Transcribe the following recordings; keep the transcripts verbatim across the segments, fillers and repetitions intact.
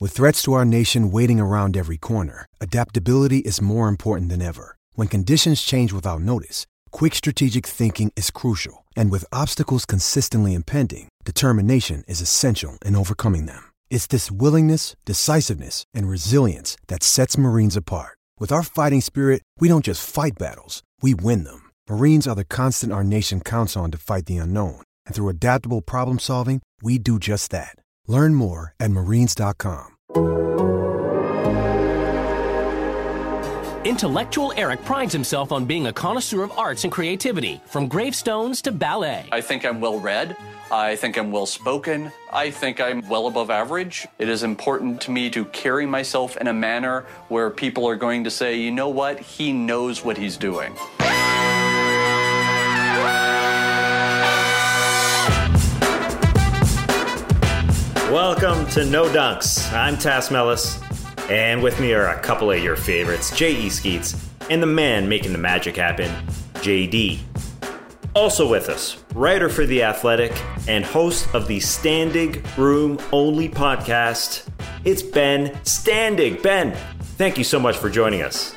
With threats to our nation waiting around every corner, adaptability is more important than ever. When conditions change without notice, quick strategic thinking is crucial. And with obstacles consistently impending, determination is essential in overcoming them. It's this willingness, decisiveness, and resilience that sets Marines apart. With our fighting spirit, we don't just fight battles, we win them. Marines are the constant our nation counts on to fight the unknown. And through adaptable problem solving, we do just that. Learn more at marines dot com. Intellectual Eric prides himself on being a connoisseur of arts and creativity, from gravestones to ballet. I think I'm well-read. I think I'm well-spoken. I think I'm well above average. It is important to me to carry myself in a manner where people are going to say, you know what, he knows what he's doing. Welcome to No Dunks. I'm Tass Mellis, and with me are a couple of your favorites, J E. Skeets, and the man making the magic happen, J D. Also with us, writer for The Athletic and host of the Standing Room Only podcast, it's Ben Standig. Ben, thank you so much for joining us.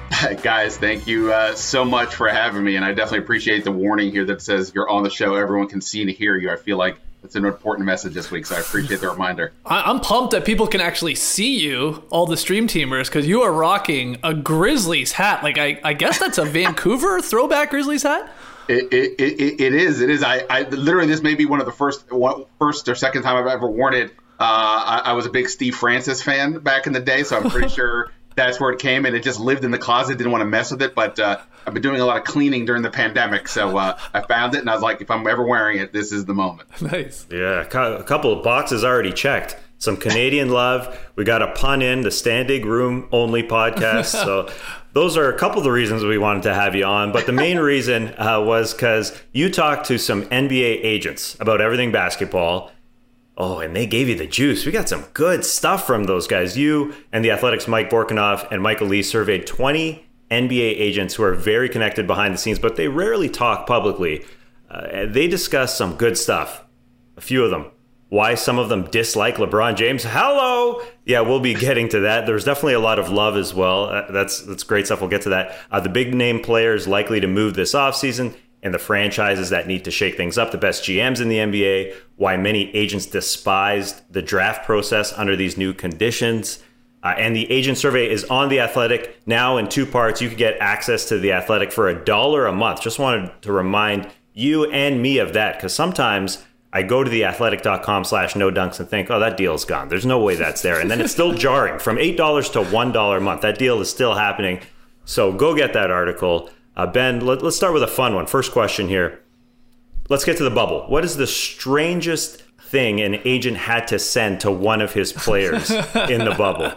Guys, thank you uh, so much for having me, and I definitely appreciate the warning here that says you're on the show, everyone can see and hear you. I feel like it's an important message this week, so I appreciate the reminder. I'm pumped that people can actually see you, all the stream teamers, because you are rocking a Grizzlies hat. Like, I, I guess that's a Vancouver throwback Grizzlies hat? It it, it, it is. It is. I, I literally, this may be one of the first one, first or second time I've ever worn it. Uh, I, I was a big Steve Francis fan back in the day, so I'm pretty sure that's where it came, and it just lived in the closet. Didn't want to mess with it, but uh, I've been doing a lot of cleaning during the pandemic, so uh, I found it, and I was like, if I'm ever wearing it, this is the moment. Nice. Yeah, a couple of boxes already checked. Some Canadian love. We got a pun in, the Standing Room Only podcast. So those are a couple of the reasons we wanted to have you on. But the main reason uh, was because you talked to some N B A agents about everything basketball. Oh, and they gave you the juice. We got some good stuff from those guys. You and The Athletic's Mike Borkanoff and Michael Lee surveyed twenty N B A agents who are very connected behind the scenes, but they rarely talk publicly. Uh, they discuss some good stuff. A few of them. Why some of them dislike LeBron James. Hello! Yeah, we'll be getting to that. There's definitely a lot of love as well. Uh, that's that's great stuff. We'll get to that. Uh, the big name players likely to move this offseason, and the franchises that need to shake things up, the best G Ms in the N B A, why many agents despised the draft process under these new conditions. Uh, and the agent survey is on The Athletic now in two parts. You can get access to The Athletic for a dollar a month. Just wanted to remind you and me of that, because sometimes I go to theathletic.com slash no dunks and think, oh, that deal's gone. There's no way that's there. And then it's still jarring. From eight dollars to one dollar a month. That deal is still happening. So go get that article. Uh, Ben, let, let's start with a fun one. First question here. Let's get to the bubble. What is the strangest thing an agent had to send to one of his players in the bubble?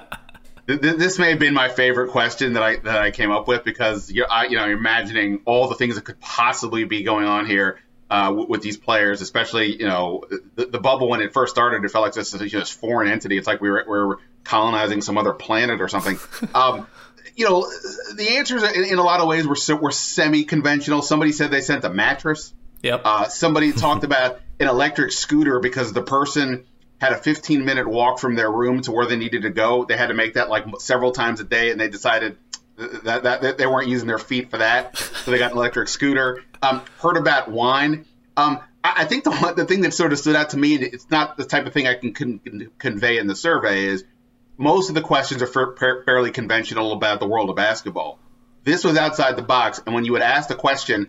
This may have been my favorite question that I that I came up with, because you're, I, you know, you're imagining all the things that could possibly be going on here uh, with, with these players, especially, you know, the, the bubble when it first started, it felt like this, this foreign entity. It's like we were, we were colonizing some other planet or something. Um, you know, the answers in, in a lot of ways were so, were semi-conventional. Somebody said they sent a mattress. Yep. Uh, somebody talked about an electric scooter because the person had a fifteen minute walk from their room to where they needed to go. They had to make that like several times a day, and they decided that, that, that they weren't using their feet for that, so they got an electric scooter. Um, heard about wine. Um, I, I think the the thing that sort of stood out to me, and it's not the type of thing I can con- convey in the survey, is most of the questions are fa- fairly conventional about the world of basketball. This was outside the box, and when you would ask the question,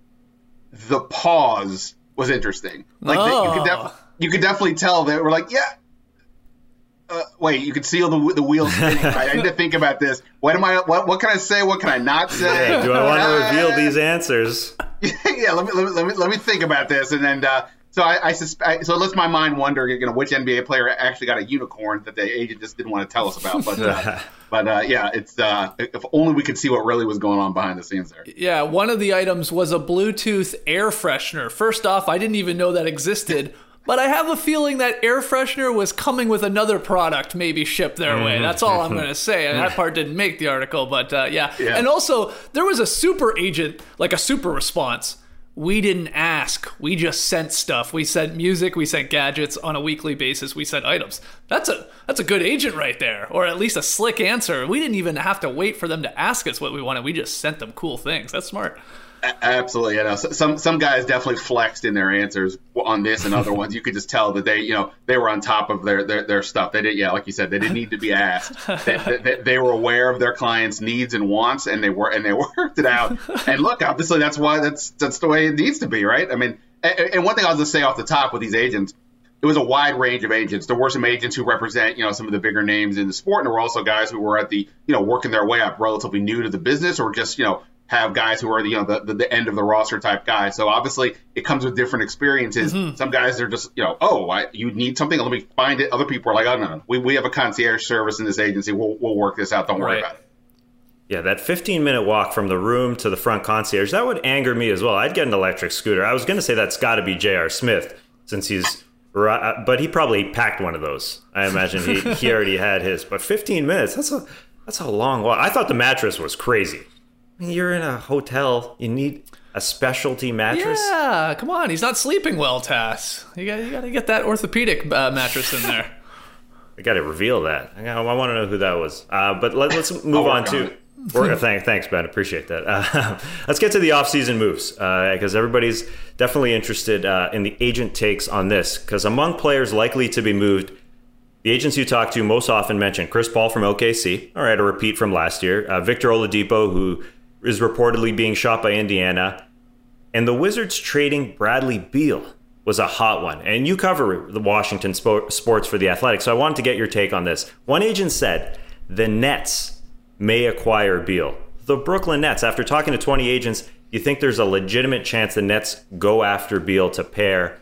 the pause was interesting. Like oh. the, you could def- you could definitely tell they were like, yeah. Uh, wait, you could see all the the wheels spinning. Right? I need to think about this. What am I? What what can I say? What can I not say? Hey, do I want to reveal these answers? yeah, let me, let me let me let me think about this, and then uh, so I, I suspect. So it lets my mind wonder, you know, which N B A player actually got a unicorn that the agent just didn't want to tell us about. But uh, but uh, yeah, it's uh, if only we could see what really was going on behind the scenes there. Yeah, one of the items was a Bluetooth air freshener. First off, I didn't even know that existed. But I have a feeling that air freshener was coming with another product maybe shipped their way. That's all I'm going to say. And that part didn't make the article, but uh, yeah. yeah. And also, there was a super agent, like a super response, we didn't ask. We just sent stuff. We sent music. We sent gadgets on a weekly basis. We sent items. That's a that's a good agent right there, or at least a slick answer. We didn't even have to wait for them to ask us what we wanted. We just sent them cool things. That's smart. Absolutely, you know, some some guys definitely flexed in their answers on this and other ones. You could just tell that they, you know, they were on top of their their, their stuff. They did, yeah, like you said, they didn't need to be asked. they, they, they were aware of their clients' needs and wants, and they were and they worked it out. And look, obviously, that's why that's that's the way it needs to be, right? I mean, and, and one thing I'll just say off the top with these agents, it was a wide range of agents. There were some agents who represent, you know, some of the bigger names in the sport, and there were also guys who were at the, you know, working their way up, relatively new to the business, or just, you know, have guys who are the, you know, the, the, the end of the roster type guys. So obviously it comes with different experiences. Mm-hmm. Some guys are just, you know, oh, I, you need something, let me find it. Other people are like, oh, no, no, we, we have a concierge service in this agency. We'll, we'll work this out. Don't worry right. about it. Yeah, that fifteen-minute walk from the room to the front concierge, that would anger me as well. I'd get an electric scooter. I was going to say that's got to be J R. Smith, since he's – but he probably packed one of those. I imagine he, he already had his. But fifteen minutes, that's a that's a long walk. I thought the mattress was crazy. I mean, you're in a hotel. You need a specialty mattress. Yeah, come on. He's not sleeping well, Tass. You got you got to get that orthopedic uh, mattress in there. I got to reveal that. I, I want to know who that was. Uh, but let, let's move on to. We're, thank, thanks, Ben. Appreciate that. Uh, let's get to the off-season moves because uh, everybody's definitely interested uh, in the agent takes on this. Because among players likely to be moved, the agents you talk to most often mention Chris Paul from O K C. All right, a repeat from last year. Uh, Victor Oladipo, who is reportedly being shot by Indiana. And the Wizards trading Bradley Beal was a hot one. And you cover the Washington spo- sports for The Athletic, so I wanted to get your take on this. One agent said the Nets may acquire Beal. The Brooklyn Nets, after talking to twenty agents, you think there's a legitimate chance the Nets go after Beal to pair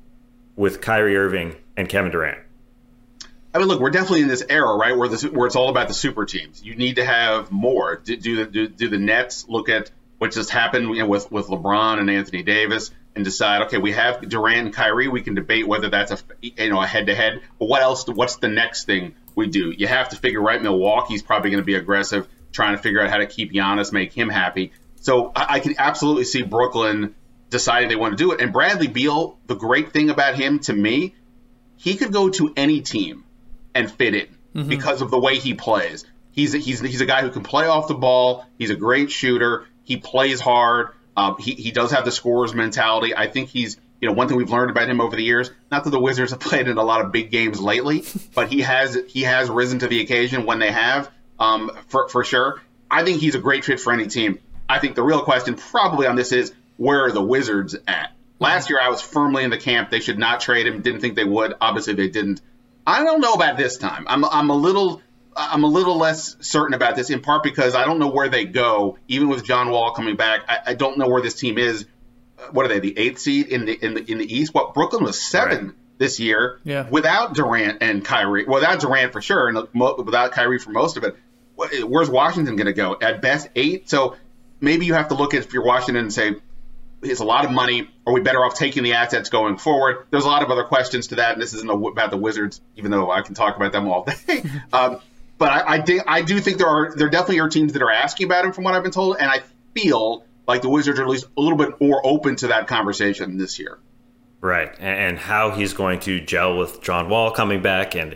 with Kyrie Irving and Kevin Durant? I mean, look, we're definitely in this era, right, where this, where it's all about the super teams. You need to have more. Do, do, do, do the Nets look at what just happened, you know, with, with LeBron and Anthony Davis and decide, okay, we have Durant and Kyrie. We can debate whether that's a, you know, a head-to-head. But what else? What's the next thing we do? You have to figure, right, Milwaukee's probably going to be aggressive, trying to figure out how to keep Giannis, make him happy. So I, I can absolutely see Brooklyn deciding they want to do it. And Bradley Beal, the great thing about him to me, he could go to any team and fit in mm-hmm. because of the way he plays. He's a, he's he's a guy who can play off the ball. He's a great shooter. He plays hard. Um, he he does have the scorer's mentality. I think he's, you know, one thing we've learned about him over the years. Not that the Wizards have played in a lot of big games lately, but he has he has risen to the occasion when they have, um, for for sure. I think he's a great fit for any team. I think the real question probably on this is, where are the Wizards at? Last year I was firmly in the camp they should not trade him. Didn't think they would. Obviously they didn't. I don't know about this time. I'm I'm a little I'm a little less certain about this, in part because I don't know where they go. Even with John Wall coming back, I, I don't know where this team is. What are they? The eighth seed in the in the in the East. What, Brooklyn was seven right. this year yeah. without Durant and Kyrie. Without Durant for sure, and without Kyrie for most of it. Where's Washington going to go? At best eight. So maybe you have to look at, if you're Washington, and say, it's a lot of money. Are we better off taking the assets going forward? There's a lot of other questions to that, and this isn't about the Wizards, even though I can talk about them all day. um, but I, I, think, I do think there are there definitely are teams that are asking about him, from what I've been told, and I feel like the Wizards are at least a little bit more open to that conversation this year. Right, and how he's going to gel with John Wall coming back, and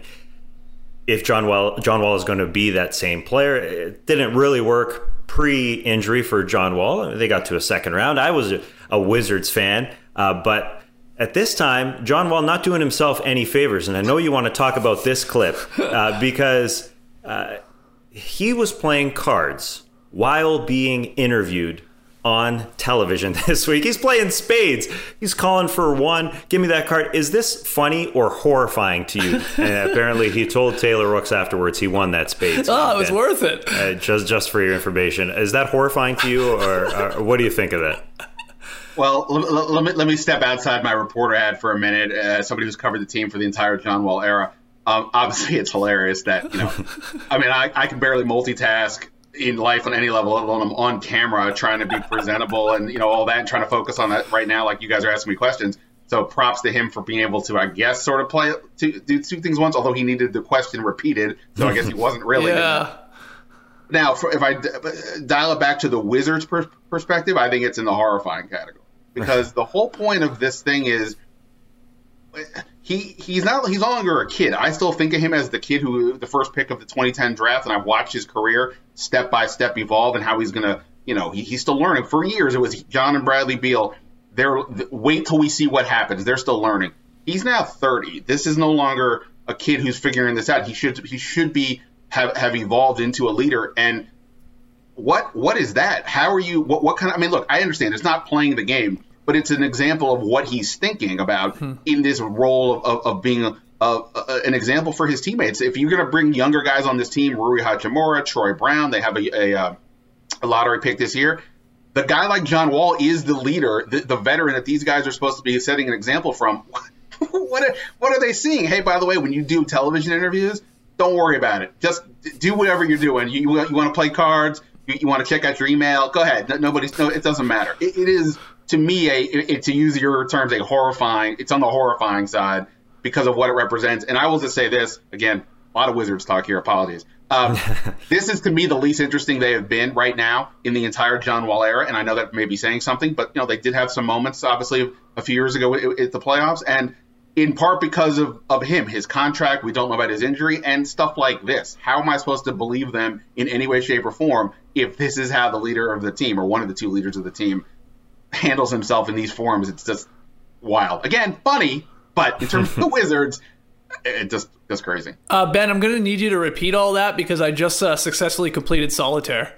if John Wall John Wall is going to be that same player. It didn't really work pre-injury for John Wall. They got to a second round. I was a, a Wizards fan, uh, but at this time, John Wall not doing himself any favors. And I know you want to talk about this clip uh, because uh, he was playing cards while being interviewed on television this week. He's playing spades. He's calling for one. Give me that card. Is this funny or horrifying to you? And apparently he told Taylor Rooks afterwards he won that spades. Oh, it was worth it. Uh, just just for your information. Is that horrifying to you, or, or what do you think of that? Well, let, let, me, let me step outside my reporter hat for a minute. Uh, somebody who's covered the team for the entire John Wall era. Um, obviously, it's hilarious that, you know, I mean, I, I can barely multitask in life on any level, let alone I'm on camera trying to be presentable and, you know, all that, and trying to focus on that right now, like you guys are asking me questions. So props to him for being able to, I guess, sort of play to do two things once, although he needed the question repeated. So I guess he wasn't really. yeah. Now, for, if I d- dial it back to the Wizards per- perspective, I think it's in the horrifying category. because the whole point of this thing is he he's not he's no longer a kid. I still think of him as the kid who the first pick of the twenty ten draft, and I've watched his career step by step evolve and how he's gonna, you know, he, he's still learning. For years, it was John and Bradley Beal. They're wait till we see what happens. They're still learning. He's now thirty. This is no longer a kid who's figuring this out. He should he should be have, have evolved into a leader. And what what is that? How are you? What what kind of? I mean, look, I understand it's not playing the game, but it's an example of what he's thinking about hmm. in this role of, of, of being a, a, a, an example for his teammates. If you're going to bring younger guys on this team, Rui Hachimura, Troy Brown, they have a, a, a lottery pick this year. The guy like John Wall is the leader, the, the veteran that these guys are supposed to be setting an example from. what are, what are they seeing? Hey, by the way, when you do television interviews, don't worry about it. Just do whatever you're doing. You, you, you want to play cards? You, you want to check out your email? Go ahead. No, nobody's. No, it doesn't matter. It, it is. To me, a, it, to use your terms, a horrifying, it's on the horrifying side because of what it represents. And I will just say this, again, a lot of Wizards talk here, apologies. Um, this is, to me, the least interesting they have been right now in the entire John Wall era. And I know that may be saying something, but, you know, they did have some moments, obviously, a few years ago at, at the playoffs. And in part because of, of him, his contract, we don't know about his injury, and stuff like this. How am I supposed to believe them in any way, shape, or form if this is how the leader of the team, or one of the two leaders of the team, handles himself in these forums? It's just wild. Again, funny, but in terms of the Wizards, it just just crazy. Uh, Ben, I'm going to need you to repeat all that because I just uh, successfully completed Solitaire.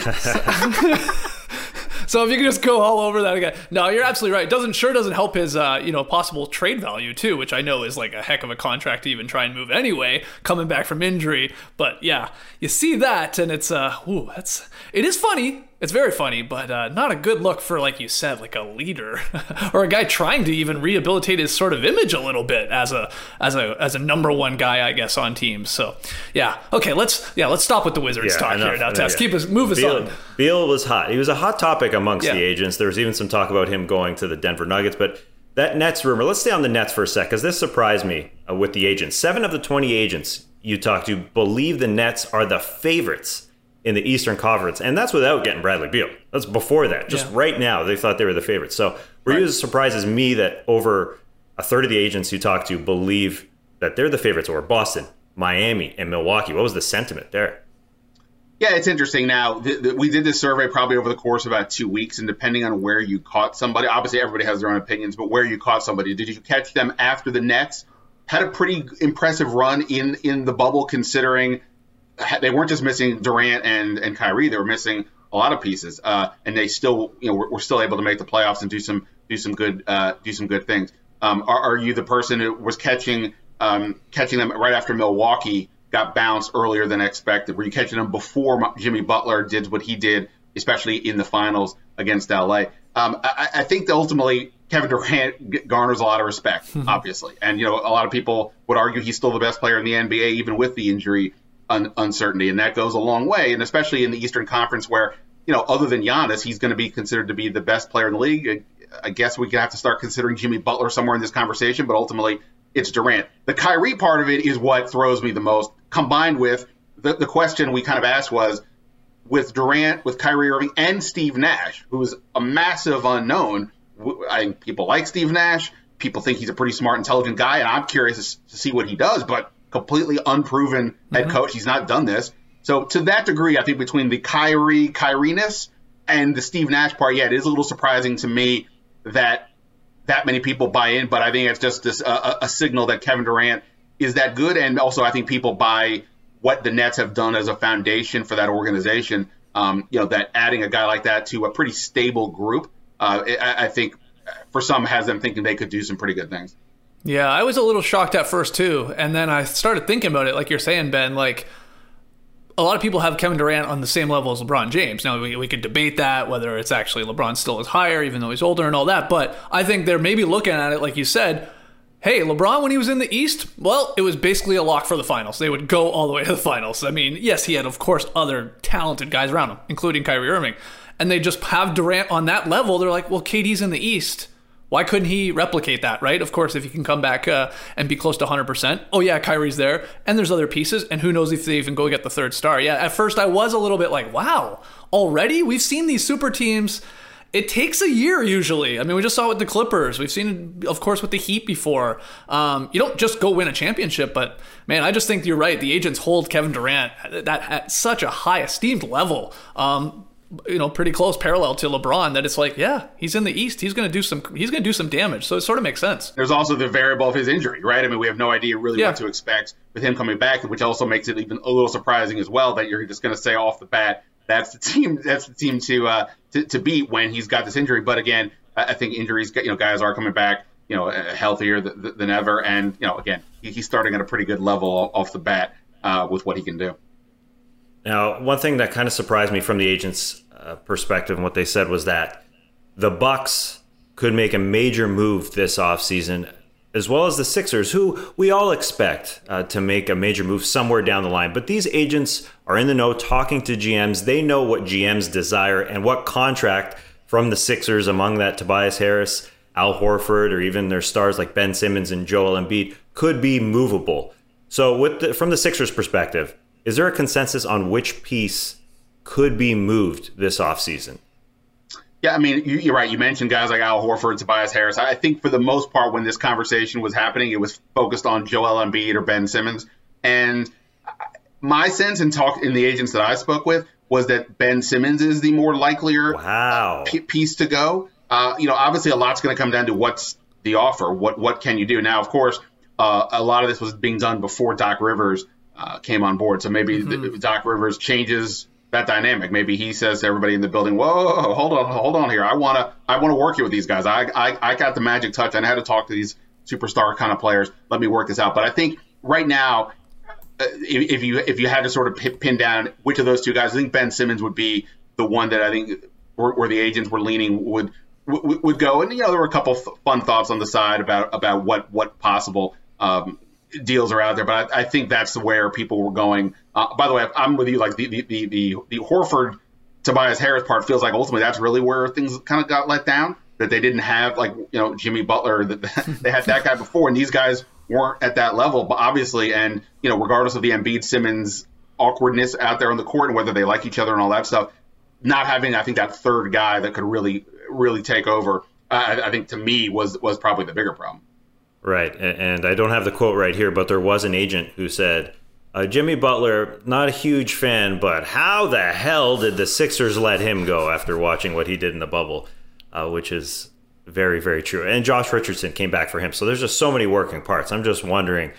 So if you can just go all over that again. No, you're absolutely right. It doesn't sure doesn't help his uh, you know possible trade value too, which I know is like a heck of a contract to even try and move anyway, coming back from injury. But yeah, you see that, and it's uh, ooh, that's it is funny. It's very funny, but uh, not a good look for, like you said, like a leader or a guy trying to even rehabilitate his sort of image a little bit as a as a as a number one guy, I guess, on teams. So yeah, okay, let's yeah let's stop with the Wizards yeah, talk enough, here now. Tess, yeah. keep us move us Beal, on. Beal was hot. He was a hot topic amongst yeah. the agents. There was even some talk about him going to the Denver Nuggets, but that Nets rumor. Let's stay on the Nets for a sec, because this surprised me uh, with the agents. Seven of the twenty agents you talked to believe the Nets are the favorites in the Eastern Conference, and that's without getting Bradley Beal. That's before that. Just yeah. right now, they thought they were the favorites. So were you as surprised as me that over a third of the agents you talk to believe that they're the favorites over Boston, Miami, and Milwaukee? What was the sentiment there? Yeah, it's interesting. Now, th- th- we did this survey probably over the course of about two weeks, and depending on where you caught somebody, obviously everybody has their own opinions, but where you caught somebody, did you catch them after the Nets had a pretty impressive run in, in the bubble, considering they weren't just missing Durant and, and Kyrie; they were missing a lot of pieces, uh, and they still, you know, were, were still able to make the playoffs and do some do some good uh, do some good things. Um, are, are you the person who was catching um, catching them right after Milwaukee got bounced earlier than expected? Were you catching them before Jimmy Butler did what he did, especially in the finals against L A? Um, I, I think that ultimately Kevin Durant garners a lot of respect, mm-hmm. obviously, and you know a lot of people would argue he's still the best player in the N B A even with the injury Un- uncertainty, and that goes a long way, and especially in the Eastern Conference where, you know, other than Giannis, he's going to be considered to be the best player in the league. I guess we have to start considering Jimmy Butler somewhere in this conversation, but ultimately it's Durant. The Kyrie part of it is what throws me the most, combined with the, the question we kind of asked was, with Durant, with Kyrie Irving, and Steve Nash, who's a massive unknown. I think people like Steve Nash. People think he's a pretty smart, intelligent guy, and I'm curious to see what he does, but completely unproven head mm-hmm. coach. He's not done this. So to that degree, I think between the Kyrie, Kyrie-ness and the Steve Nash part, yeah, it is a little surprising to me that that many people buy in, but I think it's just this, uh, a signal that Kevin Durant is that good. And also I think people buy what the Nets have done as a foundation for that organization. Um, you know, that adding a guy like that to a pretty stable group, uh, I, I think for some has them thinking they could do some pretty good things. Yeah, I was a little shocked at first too, and then I started thinking about it, like you're saying, Ben, like a lot of people have Kevin Durant on the same level as LeBron James. Now, we, we could debate that, whether it's actually LeBron still is higher, even though he's older and all that, but I think they're maybe looking at it, like you said, hey, LeBron, when he was in the East, well, it was basically a lock for the finals. They would go all the way to the finals. I mean, yes, he had, of course, other talented guys around him, including Kyrie Irving, and they just have Durant on that level. They're like, well, K D's in the East. Why couldn't he replicate that, right? Of course, if he can come back uh, and be close to one hundred percent. Oh, yeah, Kyrie's there, and there's other pieces, and who knows if they even go get the third star. Yeah, at first I was a little bit like, wow, already? We've seen these super teams it takes a year usually. I mean, we just saw it with the Clippers. We've seen it, of course, with the Heat before. Um, you don't just go win a championship, but man, I just think you're right. The agents hold Kevin Durant at, that, at such a high esteemed level. Um, you know, pretty close parallel to LeBron, that it's like, yeah, he's in the East. He's going to do some, he's going to do some damage. So it sort of makes sense. There's also the variable of his injury, right? I mean, we have no idea really yeah. what to expect with him coming back, which also makes it even a little surprising as well that you're just going to say off the bat, that's the team, that's the team to, uh, to, to beat when he's got this injury. But again, I think injuries, you know, guys are coming back, you know, healthier than, than ever. And, you know, again, he's starting at a pretty good level off the bat uh, with what he can do. Now, one thing that kind of surprised me from the agents' uh, perspective and what they said was that the Bucks could make a major move this offseason, as well as the Sixers, who we all expect uh, to make a major move somewhere down the line. But these agents are in the know, talking to G Ms. They know what G Ms desire and what contract from the Sixers, among that Tobias Harris, Al Horford, or even their stars like Ben Simmons and Joel Embiid, could be movable. So with the, from the Sixers' perspective, is there a consensus on which piece could be moved this offseason? Yeah, I mean, you, you're right. You mentioned guys like Al Horford, Tobias Harris. I think for the most part, when this conversation was happening, it was focused on Joel Embiid or Ben Simmons. And my sense in talk in the agents that I spoke with was that Ben Simmons is the more likelier wow. p- piece to go. Uh, you know, obviously, a lot's going to come down to what's the offer. What what can you do? Now, of course, uh, a lot of this was being done before Doc Rivers uh, came on board. So maybe mm-hmm. the, Doc Rivers changes that dynamic. Maybe he says to everybody in the building, whoa, hold on, hold on here. I want to I want to work here with these guys. I, I I got the magic touch. I know how to talk to these superstar kind of players. Let me work this out. But I think right now, uh, if, if you if you had to sort of pin down which of those two guys, I think Ben Simmons would be the one that I think where, where the agents were leaning would, would would go. And, you know, there were a couple fun thoughts on the side about, about what, what possible um, deals are out there, but I, I think that's where people were going. Uh, by the way, I'm with you. Like the the the the, the Horford Tobias Harris part feels like ultimately that's really where things kind of got let down. That they didn't have like you know Jimmy Butler. That they had that guy before, and these guys weren't at that level. But obviously, and you know, regardless of the Embiid Simmons awkwardness out there on the court and whether they like each other and all that stuff, not having I think that third guy that could really really take over, uh, I, I think to me was was probably the bigger problem. Right, and I don't have the quote right here, but there was an agent who said, uh, Jimmy Butler, not a huge fan, but how the hell did the Sixers let him go after watching what he did in the bubble, uh, which is very, very true. And Josh Richardson came back for him, so there's just so many working parts. I'm just wondering,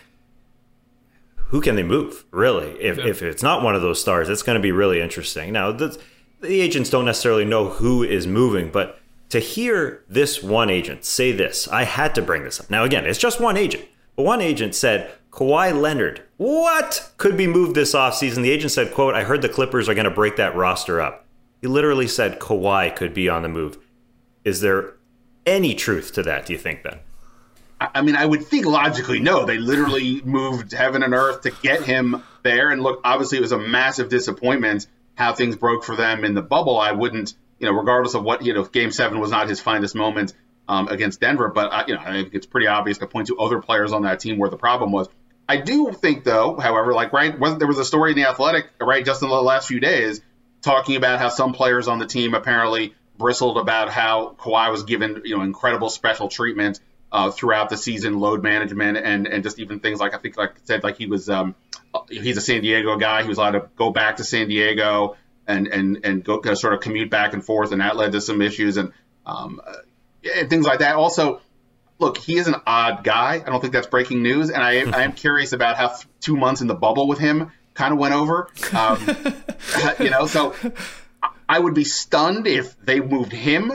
who can they move, really? If, yeah. if it's not one of those stars, it's going to be really interesting. Now, the, the agents don't necessarily know who is moving, but to hear this one agent say this, I had to bring this up. Now, again, it's just one agent. But one agent said, Kawhi Leonard, what could be moved this offseason? The agent said, quote, I heard the Clippers are going to break that roster up. He literally said Kawhi could be on the move. Is there any truth to that, do you think, Ben? I mean, I would think logically, no. They literally moved heaven and earth to get him there. And look, obviously it was a massive disappointment how things broke for them in the bubble. I wouldn't You know, regardless of what, you know, Game seven was not his finest moment um, against Denver. But, I, you know, I think it's pretty obvious to point to other players on that team where the problem was. I do think, though, however, like, right, wasn't, there was a story in The Athletic, right, just in the last few days, talking about how some players on the team apparently bristled about how Kawhi was given, you know, incredible special treatment uh, throughout the season, load management, and, and just even things like, I think, like I said, like he was, um, he's a San Diego guy. He was allowed to go back to San Diego and and and go kind of sort of commute back and forth, and that led to some issues and um, and things like that. Also, look, he is an odd guy. I don't think that's breaking news, and I, I am curious about how th- two months in the bubble with him kind of went over. Um, you know, so I would be stunned if they moved him,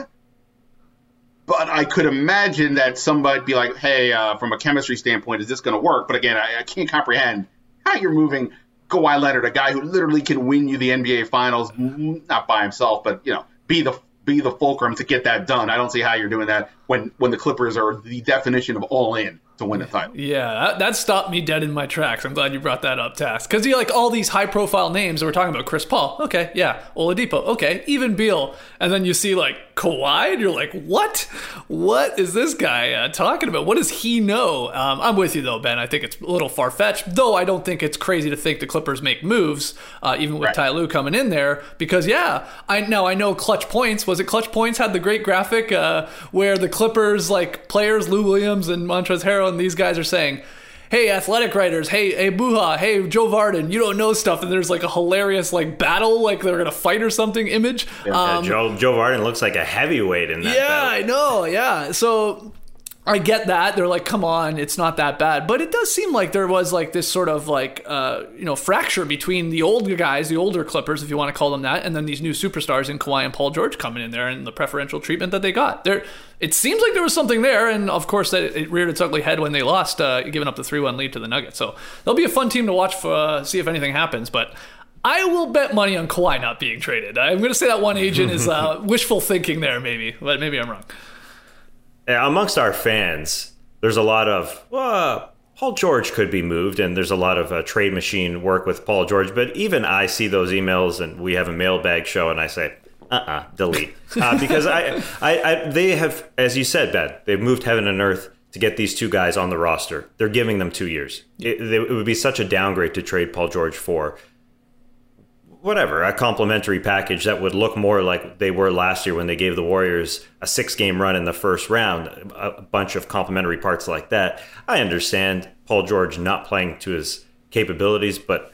but I could imagine that somebody would be like, hey, uh, from a chemistry standpoint, is this going to work? But again, I, I can't comprehend how you're moving Kawhi Leonard, a guy who literally can win you the N B A Finals, not by himself, but you know, be the be the fulcrum to get that done. I don't see how you're doing that when when the Clippers are the definition of all in to win a title. Yeah, that, that stopped me dead in my tracks. I'm glad you brought that up, Task. Because you like all these high-profile names that we're talking about. Chris Paul, okay, yeah. Oladipo, okay. Even Beal. And then you see like Kawhi, and you're like, what? What is this guy uh, talking about? What does he know? Um, I'm with you though, Ben. I think it's a little far-fetched, though I don't think it's crazy to think the Clippers make moves, uh, even with Right. Ty Lue coming in there. Because yeah, I now I know Clutch Points. Was it Clutch Points had the great graphic uh, where the Clippers like players, Lou Williams and Montrezl Harrell, and these guys are saying, hey, athletic writers, hey, hey, Buha, hey, Joe Varden, you don't know stuff, and there's like a hilarious like battle, like they're gonna fight or something image. Yeah, Um, Joe Joe Varden looks like a heavyweight in that yeah, battle. I know, yeah. So I get that. They're like, come on, it's not that bad. But it does seem like there was like this sort of like, uh, you know, fracture between the older guys, the older Clippers, if you want to call them that, and then these new superstars in Kawhi and Paul George coming in there and the preferential treatment that they got. There, it seems like there was something there. And of course, that it reared its ugly head when they lost, uh, giving up the three one lead to the Nuggets. So they'll be a fun team to watch for, uh, see if anything happens. But I will bet money on Kawhi not being traded. I'm going to say that one agent is uh, wishful thinking there, maybe. But maybe I'm wrong. Yeah, amongst our fans, there's a lot of, well, Paul George could be moved, and there's a lot of uh, trade machine work with Paul George. But even I see those emails, and we have a mailbag show, and I say, uh-uh, delete. Uh, because I, I, I, they have, as you said, Ben, they've moved heaven and earth to get these two guys on the roster. They're giving them two years. It, it would be such a downgrade to trade Paul George for whatever, a complimentary package that would look more like they were last year when they gave the Warriors a six-game run in the first round, a bunch of complimentary parts like that. I understand Paul George not playing to his capabilities, but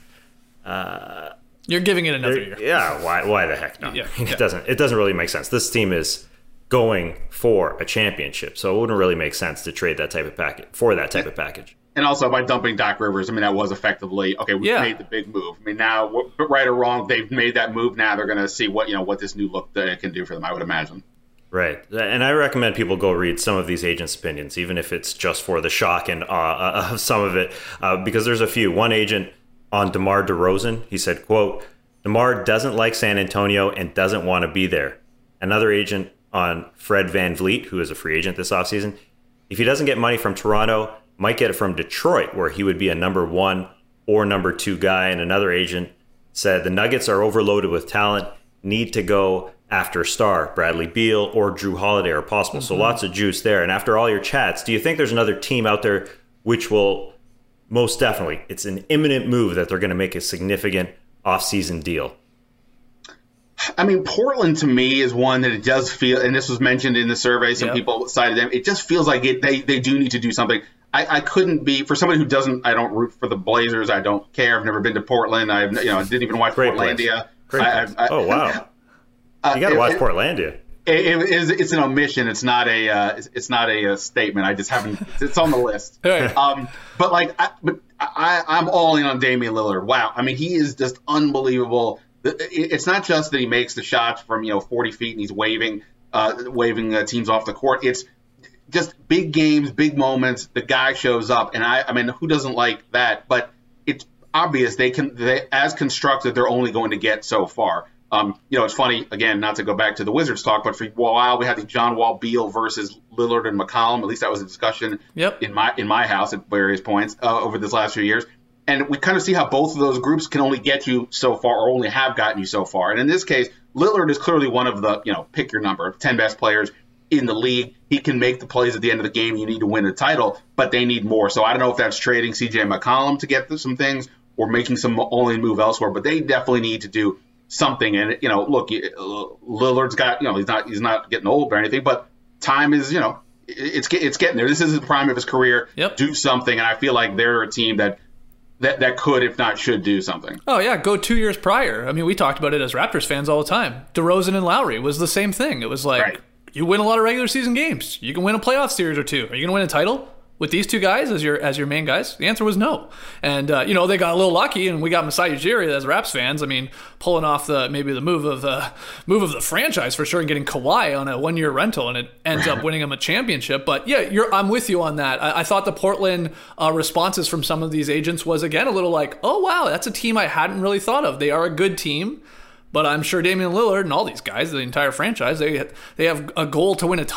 uh, You're giving it another year. yeah, why why the heck not? Yeah, it yeah. doesn't it doesn't really make sense. This team is going for a championship, so it wouldn't really make sense to trade that type of package for that type of package. And also by dumping Doc Rivers, I mean, that was effectively, okay, we Yeah. made the big move. I mean, now, right or wrong, they've made that move. Now they're going to see what, you know, what this new look uh, can do for them, I would imagine. Right. And I recommend people go read some of these agents' opinions, even if it's just for the shock and awe of some of it, uh, because there's a few. One agent on DeMar DeRozan, he said, quote, DeMar doesn't like San Antonio and doesn't want to be there. Another agent on Fred VanVleet, who is a free agent this offseason, if he doesn't get money from Toronto, might get it from Detroit, where he would be a number one or number two guy. And another agent said the Nuggets are overloaded with talent, need to go after a star. Bradley Beal or Drew Holiday are possible. Mm-hmm. So lots of juice there. And after all your chats, do you think there's another team out there which will most definitely, it's an imminent move that they're going to make a significant offseason deal? I mean, Portland to me is one that it does feel, and this was mentioned in the survey, some Yep. people cited them, it just feels like it, they, they do need to do something. I, I couldn't be, for somebody who doesn't, I don't root for the Blazers, I don't care, I've never been to Portland, I've, you know, I didn't even watch Great Portlandia. Great I, I, oh, wow. You got to it- watch it- Portlandia. It, it is, it's an omission. It's not a. Uh, it's, it's not a, uh statement. I just haven't. It's on the list. Right. Um, but like, I, but I, I'm all in on Damian Lillard. Wow. I mean, he is just unbelievable. It- It's not just that he makes the shots from you know forty feet and he's waving, uh, waving uh, teams off the court. It's just big games, big moments. The guy shows up, and I. I mean, who doesn't like that? But it's obvious they can. They, as constructed, they're only going to get so far. Um, you know, it's funny, again, not to go back to the Wizards talk, but for a while we had the John Wall Beal versus Lillard and McCollum. At least that was a discussion Yep. in my in my house at various points uh, over this last few years. And we kind of see how both of those groups can only get you so far or only have gotten you so far. And in this case, Lillard is clearly one of the, you know, pick your number, ten best players in the league. He can make the plays at the end of the game. You need to win a title, but they need more. So I don't know if that's trading C J McCollum to get some things or making some only move elsewhere, but they definitely need to do something. And, you know, look, Lillard's got, you know, he's not he's not getting old or anything, but time is, you know, it's it's getting there. This is the prime of his career. Yep. Do something. And I feel like they're a team that, that, that could, if not should, do something. Oh, yeah, go two years prior. I mean, we talked about it as Raptors fans all the time. DeRozan and Lowry was the same thing. It was like, Right. you win a lot of regular season games. You can win a playoff series or two. Are you going to win a title with these two guys as your as your main guys? The answer was no. And, uh, you know, they got a little lucky, and we got Masai Ujiri as Raps fans. I mean, pulling off the maybe the move of the move of the franchise for sure, and getting Kawhi on a one-year rental, and it ends up winning him a championship. But, yeah, you're, I'm with you on that. I, I thought the Portland uh, responses from some of these agents was, again, a little like, oh, wow, that's a team I hadn't really thought of. They are a good team. But I'm sure Damian Lillard and all these guys, the entire franchise, they they have a goal to win a title.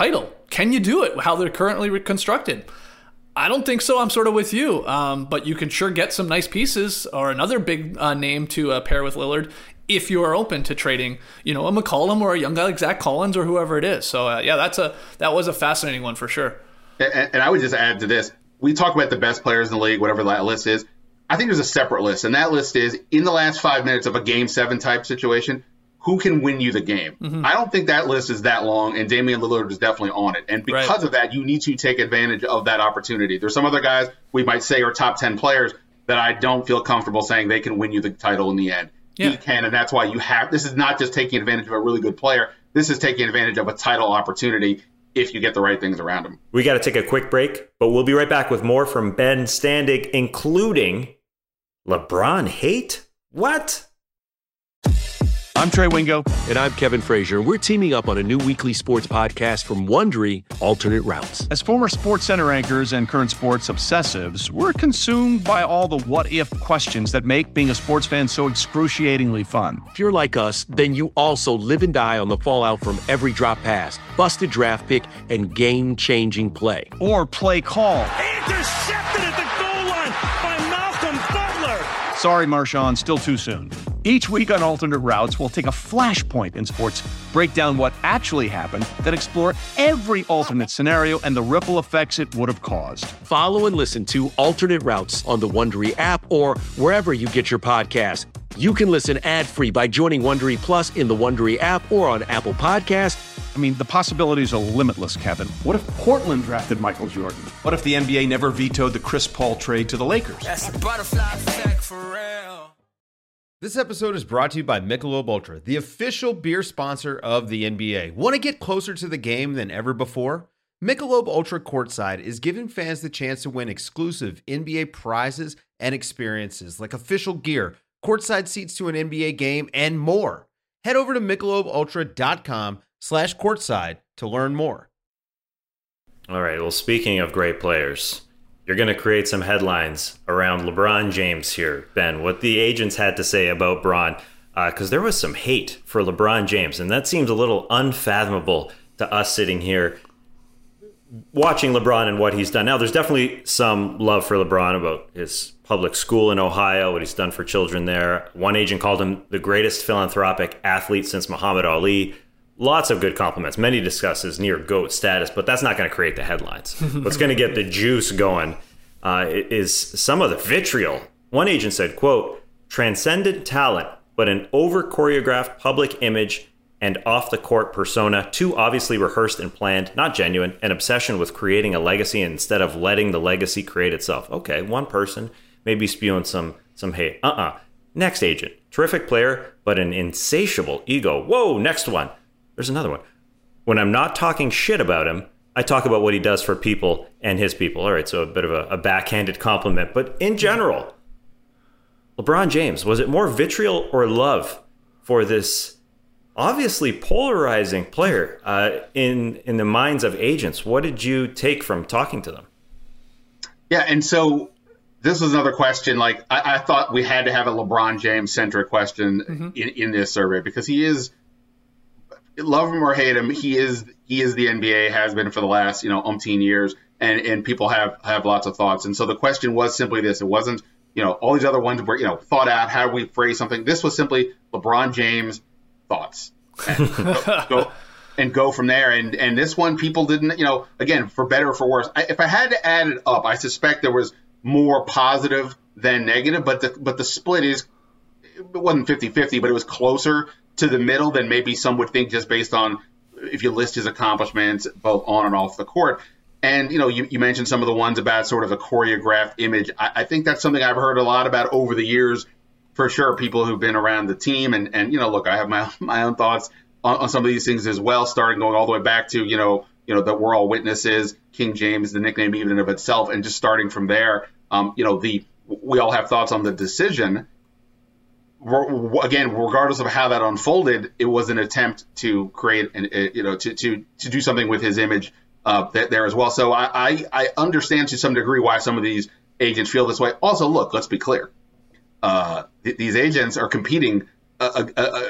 can you do it how they're currently constructed? I don't think so. I'm sort of with you. Um, but you can sure get some nice pieces or another big uh, name to uh, pair with Lillard if you are open to trading, you know, a McCollum or a young guy like Zach Collins or whoever it is. So, uh, yeah, that's a that was a fascinating one for sure. And, and I would just add to this. We talk about the best players in the league, whatever that list is. I think there's a separate list, and that list is in the last five minutes of a game seven type situation, who can win you the game? Mm-hmm. I don't think that list is that long, and Damian Lillard is definitely on it. And because right. of that, you need to take advantage of that opportunity. There's some other guys we might say are top ten players that I don't feel comfortable saying they can win you the title in the end. Yeah. He can, and that's why you have – this is not just taking advantage of a really good player. This is taking advantage of a title opportunity if you get the right things around him. We got to take a quick break, but we'll be right back with more from Ben Standig, including LeBron hate? What? I'm Trey Wingo. And I'm Kevin Frazier. We're teaming up on a new weekly sports podcast from Wondery, Alternate Routes. As former Sports Center anchors and current sports obsessives, we're consumed by all the what-if questions that make being a sports fan so excruciatingly fun. If you're like us, then you also live and die on the fallout from every drop pass, busted draft pick, and game-changing play. Or play call. Intercepted at the goal line by Malcolm Butler. Sorry, Marshawn, still too soon. Each week on Alternate Routes, we'll take a flashpoint in sports, break down what actually happened, then explore every alternate scenario and the ripple effects it would have caused. Follow and listen to Alternate Routes on the Wondery app or wherever you get your podcasts. You can listen ad-free by joining Wondery Plus in the Wondery app or on Apple Podcasts. I mean, the possibilities are limitless, Kevin. What if Portland drafted Michael Jordan? What if the N B A never vetoed the Chris Paul trade to the Lakers? That's a butterfly effect for real. This episode is brought to you by Michelob Ultra, the official beer sponsor of the N B A. Want to get closer to the game than ever before? Michelob Ultra Courtside is giving fans the chance to win exclusive N B A prizes and experiences like official gear, courtside seats to an N B A game, and more. Head over to michelobultra.com slash courtside to learn more. All right, well, speaking of great players, you're going to create some headlines around LeBron James here, Ben. What the agents had to say about Bron, because uh, there was some hate for LeBron James, and that seems a little unfathomable to us sitting here watching LeBron and what he's done. Now, there's definitely some love for LeBron about his public school in Ohio, what he's done for children there. One agent called him the greatest philanthropic athlete since Muhammad Ali. Lots of good compliments. Many discuss his near GOAT status, but that's not going to create the headlines. What's going to get the juice going uh, is some of the vitriol. One agent said, quote, transcendent talent, but an over-choreographed public image and off-the-court persona, too obviously rehearsed and planned, not genuine, an obsession with creating a legacy instead of letting the legacy create itself. Okay, one person maybe spewing some, some hate. Uh-uh. Next agent, terrific player, but an insatiable ego. Whoa, next one. There's another one. When I'm not talking shit about him, I talk about what he does for people and his people. All right, so a bit of a, a backhanded compliment. But in general, LeBron James, was it more vitriol or love for this obviously polarizing player uh, in, in the minds of agents? What did you take from talking to them? Yeah, and so this was another question. Like, I, I thought we had to have a LeBron James-centric question mm-hmm. in, in this survey because he is – love him or hate him, he is he is the N B A, has been for the last, you know, umpteen years, and, and people have, have lots of thoughts. And so the question was simply this. It wasn't, you know, all these other ones were, you know, thought out, how do we phrase something? This was simply LeBron James thoughts. And go, go, and go from there. And and this one, people didn't, you know, again, for better or for worse. I, if I had to add it up, I suspect there was more positive than negative, but the, but the split is, it wasn't fifty-fifty, but it was closer to the middle than maybe some would think just based on if you list his accomplishments both on and off the court. And, you know, you, you mentioned some of the ones about sort of a choreographed image. I, I think that's something I've heard a lot about over the years, for sure, people who've been around the team. And, and you know, look, I have my, my own thoughts on, on some of these things as well, starting going all the way back to, you know, you know, that we're all witnesses, King James, the nickname even in of itself, and just starting from there, um, you know, the we all have thoughts on the decision. Again, regardless of how that unfolded, it was an attempt to create, an, you know, to to to do something with his image uh, there as well. So I, I I understand to some degree why some of these agents feel this way. Also, look, let's be clear. Uh, th- these agents are competing uh, uh, uh,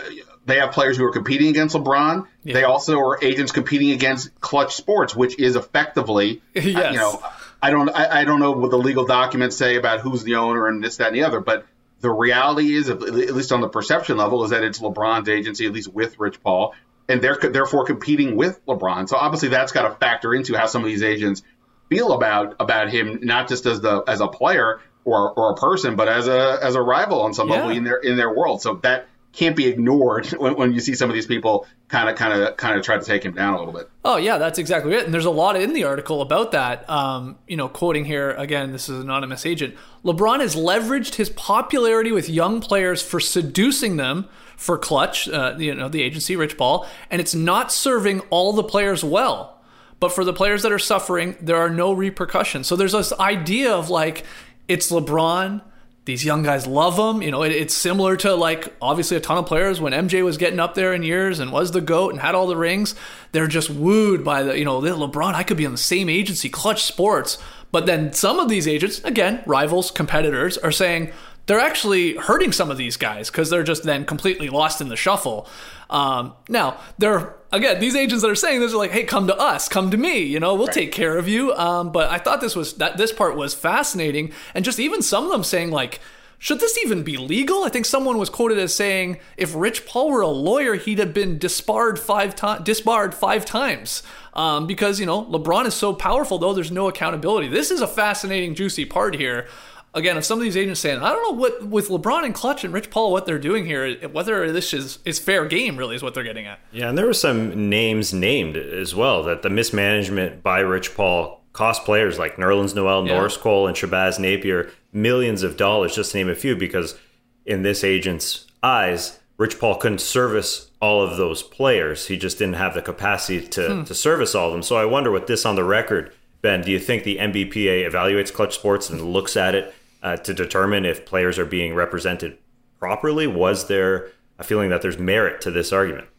they have players who are competing against LeBron. Yeah. They also are agents competing against Clutch Sports, which is effectively, yes. uh, you know, I don't, I, I don't know what the legal documents say about who's the owner and this, that, and the other, but the reality is, at least on the perception level, is that it's LeBron's agency, at least with Rich Paul, and they're therefore competing with LeBron. So obviously that's got to factor into how some of these agents feel about about him, not just as the as a player or or a person, but as a as a rival on some yeah. level in their in their world. So that can't be ignored when, when you see some of these people kind of kind of kind of try to take him down a little bit. Oh yeah, that's exactly it. And there's a lot in the article about that. Um, you know, quoting here again, this is an anonymous agent. LeBron has leveraged his popularity with young players for seducing them for Clutch, uh, you know, the agency, Rich Paul, and it's not serving all the players well. But for the players that are suffering, there are no repercussions. So there's this idea of like, it's LeBron. These young guys love him. You know, it, it's similar to like obviously a ton of players when M J was getting up there in years and was the GOAT and had all the rings. They're just wooed by the, you know, LeBron, I could be on the same agency, Clutch Sports. But then some of these agents, again, rivals, competitors, are saying they're actually hurting some of these guys because they're just then completely lost in the shuffle. Um, now, they're, again, these agents that are saying this are like, hey, come to us, come to me, you know, we'll right. take care of you. Um, but I thought this was, that this part was fascinating. And just even some of them saying like, should this even be legal? I think someone was quoted as saying, if Rich Paul were a lawyer, he'd have been disbarred five times, disbarred five times. Um, because, you know, LeBron is so powerful, though, there's no accountability. This is a fascinating, juicy part here. Again, if some of these agents saying, I don't know what, with LeBron and Clutch and Rich Paul, what they're doing here, whether this is, is fair game, really, is what they're getting at. Yeah, and there were some names named as well, that the mismanagement by Rich Paul cost players like Nerlens Noel, yeah. Norris Cole, and Shabazz Napier millions of dollars, just to name a few, because in this agent's eyes, Rich Paul couldn't service all of those players. He just didn't have the capacity to, hmm. to service all of them. So I wonder, with this on the record, Ben, do you think the N B P A evaluates Clutch Sports and looks at it uh, to determine if players are being represented properly? Was there a feeling that there's merit to this argument?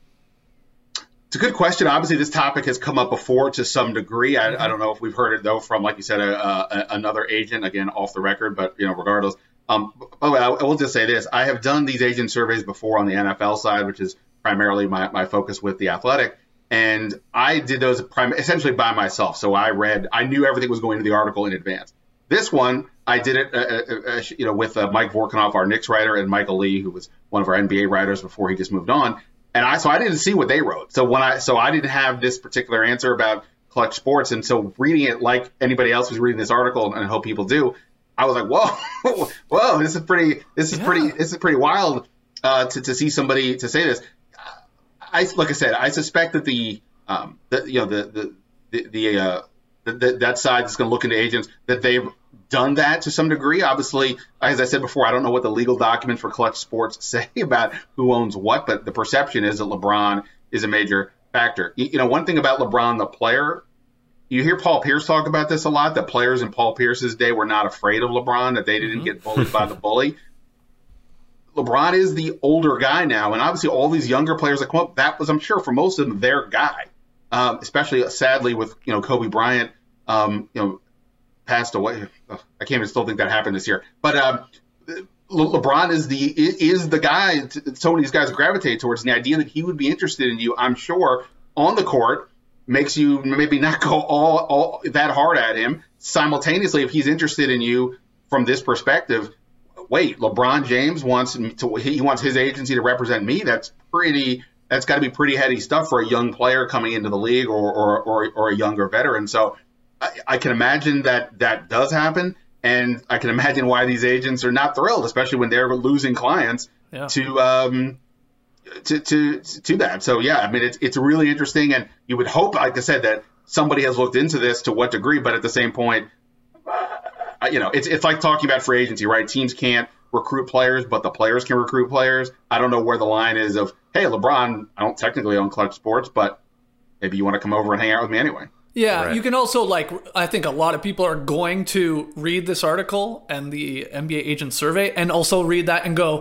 It's a good question. Obviously, this topic has come up before to some degree. I, mm-hmm. I don't know if we've heard it, though, from, like you said, a, a, another agent, again, off the record, but, you know, regardless. Um, by the way, I, I will just say this. I have done these agent surveys before on the N F L side, which is primarily my, my focus with The Athletic. And I did those prim- essentially by myself. So I read, I knew everything was going into the article in advance. This one, I did it, uh, uh, you know, with uh, Mike Vorkanoff, our Knicks writer, and Michael Lee, who was one of our N B A writers before he just moved on. And I, so I didn't see what they wrote. So when I, so I didn't have this particular answer about Clutch Sports. And so reading it like anybody else was reading this article, and I hope people do, I was like, whoa, whoa, this is pretty, this is yeah. pretty, this is pretty wild uh, to to see somebody to say this. I, like I said, I suspect that the, um, the you know, the the the, the uh, the, the, that side is going to look into agents, that they've done that to some degree. Obviously, as I said before, I don't know what the legal documents for Clutch Sports say about who owns what, but the perception is that LeBron is a major factor. You, you know, one thing about LeBron, the player, you hear Paul Pierce talk about this a lot, that players in Paul Pierce's day were not afraid of LeBron, that they didn't mm-hmm. get bullied by the bully. LeBron is the older guy now, and obviously all these younger players that come up, that was, I'm sure, for most of them, their guy. Um, especially, sadly, with, you know, Kobe Bryant, um, you know, passed away. Ugh, I can't even still think that happened this year. But um, Le- LeBron is the is the guy to, so many of these guys gravitate towards. And the idea that he would be interested in you, I'm sure, on the court makes you maybe not go all, all that hard at him. Simultaneously, if he's interested in you from this perspective, wait, LeBron James wants to he wants his agency to represent me. That's pretty. That's got to be pretty heady stuff for a young player coming into the league, or or or, or a younger veteran. So I, I can imagine that that does happen, and I can imagine why these agents are not thrilled, especially when they're losing clients yeah. to um to to to that. So yeah, I mean it's it's really interesting, and you would hope, like I said, that somebody has looked into this to what degree. But at the same point, uh, you know, it's it's like talking about free agency, right? Teams can't recruit players, but the players can recruit players. I don't know where the line is of, hey, LeBron, I don't technically own Clutch Sports, but maybe you want to come over and hang out with me anyway. Yeah, right. You can also, like, I think a lot of people are going to read this article and the N B A agent survey and also read that and go,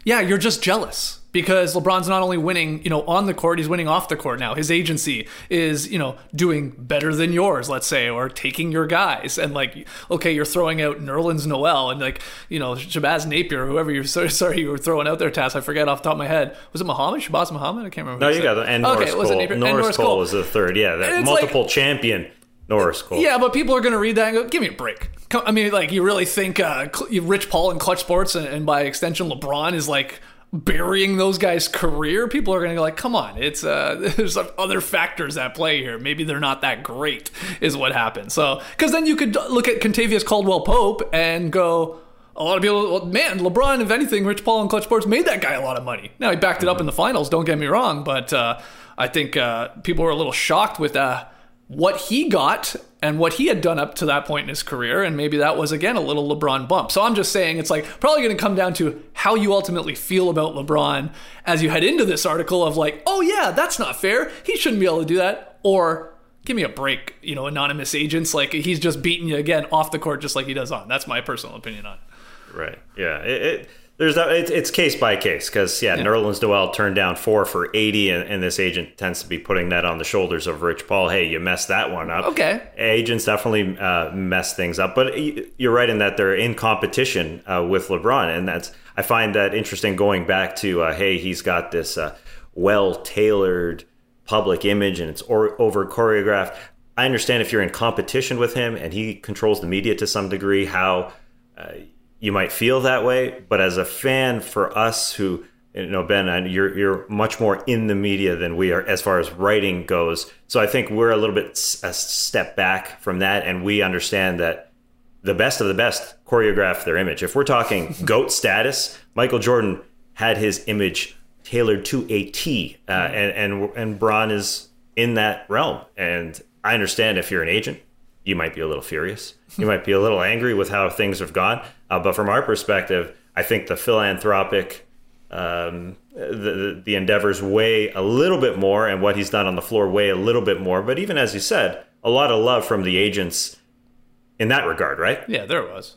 yeah, you're just jealous because LeBron's not only winning, you know, on the court, he's winning off the court now. His agency is, you know, doing better than yours, let's say, or taking your guys. And like, okay, you're throwing out Nerlens Noel and like, you know, Shabazz Napier, whoever you're sorry, sorry you were throwing out there, Taz. I forget off the top of my head. Was it Muhammad? Shabazz Muhammad? I can't remember. No, you got it. And okay, Norris was Cole. it Napier? Norris, Norris Cole, Cole was the third. Yeah, that multiple like, champion Norris Cole. Yeah, but people are going to read that and go, give me a break. I mean, like, you really think uh, Rich Paul and Clutch Sports and, and by extension LeBron is like burying those guys' career? People are going to go like, come on, it's uh, there's other factors at play here. Maybe they're not that great is what happened. So, because then you could look at Kentavious Caldwell-Pope and go, a lot of people, well, man, LeBron, if anything, Rich Paul and Clutch Sports made that guy a lot of money. Now, he backed it up in the finals, don't get me wrong, but uh, I think uh, people were a little shocked with uh, what he got and what he had done up to that point in his career, and maybe that was, again, a little LeBron bump. So I'm just saying it's like probably going to come down to how you ultimately feel about LeBron as you head into this article of like, oh yeah, that's not fair. He shouldn't be able to do that. Or give me a break, you know, anonymous agents. Like, he's just beating you again off the court just like he does on. That's my personal opinion on it. Right. Yeah. It, it, there's that. It, it's case by case because yeah, yeah. Nerlens Noel turned down four for eighty, and, and this agent tends to be putting that on the shoulders of Rich Paul. Hey, you messed that one up. Okay. Agents definitely uh, mess things up, but you're right in that they're in competition uh, with LeBron, and that's I find that interesting. Going back to uh, hey, he's got this uh, well tailored public image, and it's or, over choreographed. I understand if you're in competition with him and he controls the media to some degree, how uh, you might feel that way. But as a fan, for us who, you know, Ben, you're you're much more in the media than we are as far as writing goes. So I think we're a little bit a step back from that, and we understand that the best of the best choreograph their image. If we're talking GOAT status, Michael Jordan had his image tailored to a T, uh, and and and Bron is in that realm. And I understand if you're an agent, you might be a little furious. You might be a little angry with how things have gone. Uh, but from our perspective, I think the philanthropic, um, the, the endeavors weigh a little bit more, and what he's done on the floor weigh a little bit more. But even as you said, a lot of love from the agents in that regard, right? Yeah, there was.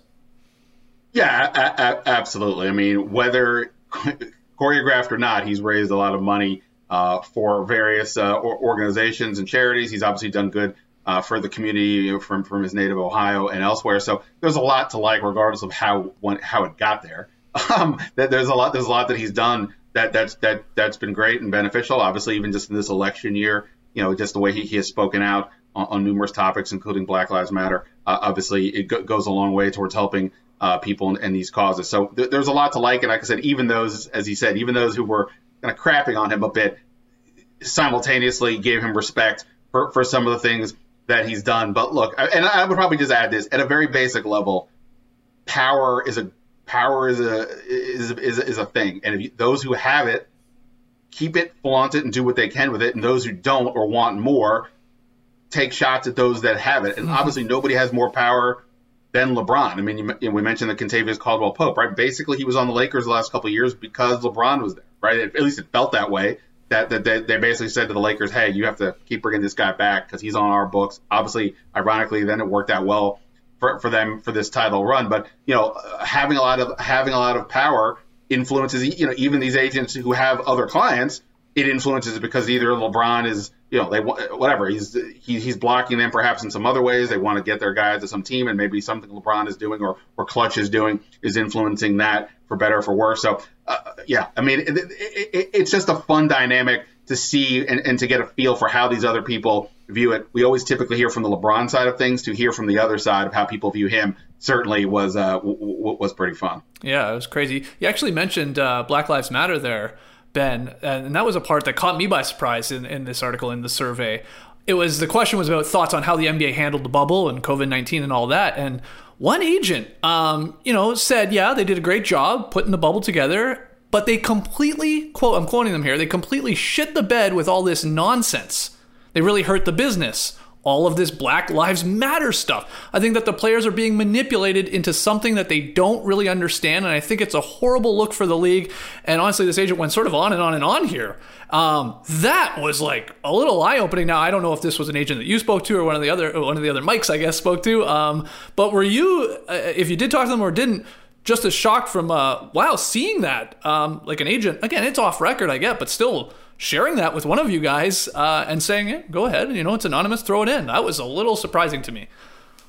Yeah, a- a- absolutely. I mean, whether choreographed or not, he's raised a lot of money uh, for various uh, organizations and charities. He's obviously done good uh, for the community from, from his native Ohio and elsewhere. So there's a lot to like, regardless of how one, how it got there. Um, that there's a lot there's a lot that he's done that that's that that's been great and beneficial. Obviously, even just in this election year, you know, just the way he, he has spoken out on, on numerous topics, including Black Lives Matter. Uh, obviously, it go, goes a long way towards helping uh, people in, in these causes. So th- there's a lot to like. And like I said, even those, as he said, even those who were kind of crapping on him a bit, simultaneously gave him respect for, for some of the things that he's done. But look, and I would probably just add this at a very basic level: power is a power is a is is, is a thing, and if you, those who have it keep it, flaunt it, and do what they can with it, and those who don't or want more take shots at those that have it. And obviously, nobody has more power than LeBron. I mean, you, you know, we mentioned the Kentavious Caldwell-Pope, right? Basically, he was on the Lakers the last couple of years because LeBron was there, right? At least it felt that way. That, that they, they basically said to the Lakers, hey, you have to keep bringing this guy back because he's on our books. Obviously, ironically, then it worked out well for, for them for this title run. But, you know, having a lot of having a lot of power influences, you know, even these agents who have other clients, it influences because either LeBron is, you know, they whatever, he's he, he's blocking them perhaps in some other ways. They want to get their guys to some team, and maybe something LeBron is doing or, or Clutch is doing is influencing that for better or for worse. So, uh, yeah, I mean, it, it, it, it's just a fun dynamic to see and, and to get a feel for how these other people view it. We always typically hear from the LeBron side of things. To hear from the other side of how people view him certainly was uh, w- w- was pretty fun. Yeah, it was crazy. You actually mentioned uh, Black Lives Matter there, Ben, and that was a part that caught me by surprise in, in this article, in the survey. It was, the question was about thoughts on how the N B A handled the bubble and covid nineteen and all that. And one agent, um, you know, said, yeah, they did a great job putting the bubble together, but they completely, quote, I'm quoting them here, they completely shit the bed with all this nonsense. They really hurt the business. All of this Black Lives Matter stuff. I think that the players are being manipulated into something that they don't really understand, and I think it's a horrible look for the league. And honestly, this agent went sort of on and on and on here. Um, that was like a little eye-opening. Now, I don't know if this was an agent that you spoke to or one of the other one of the other mics, I guess, spoke to. Um, but were you, uh, if you did talk to them or didn't, just as shocked from, uh, wow, seeing that, um, like an agent, again, it's off record, I get, but still sharing that with one of you guys uh, and saying, yeah, go ahead, you know, it's anonymous, throw it in. That was a little surprising to me.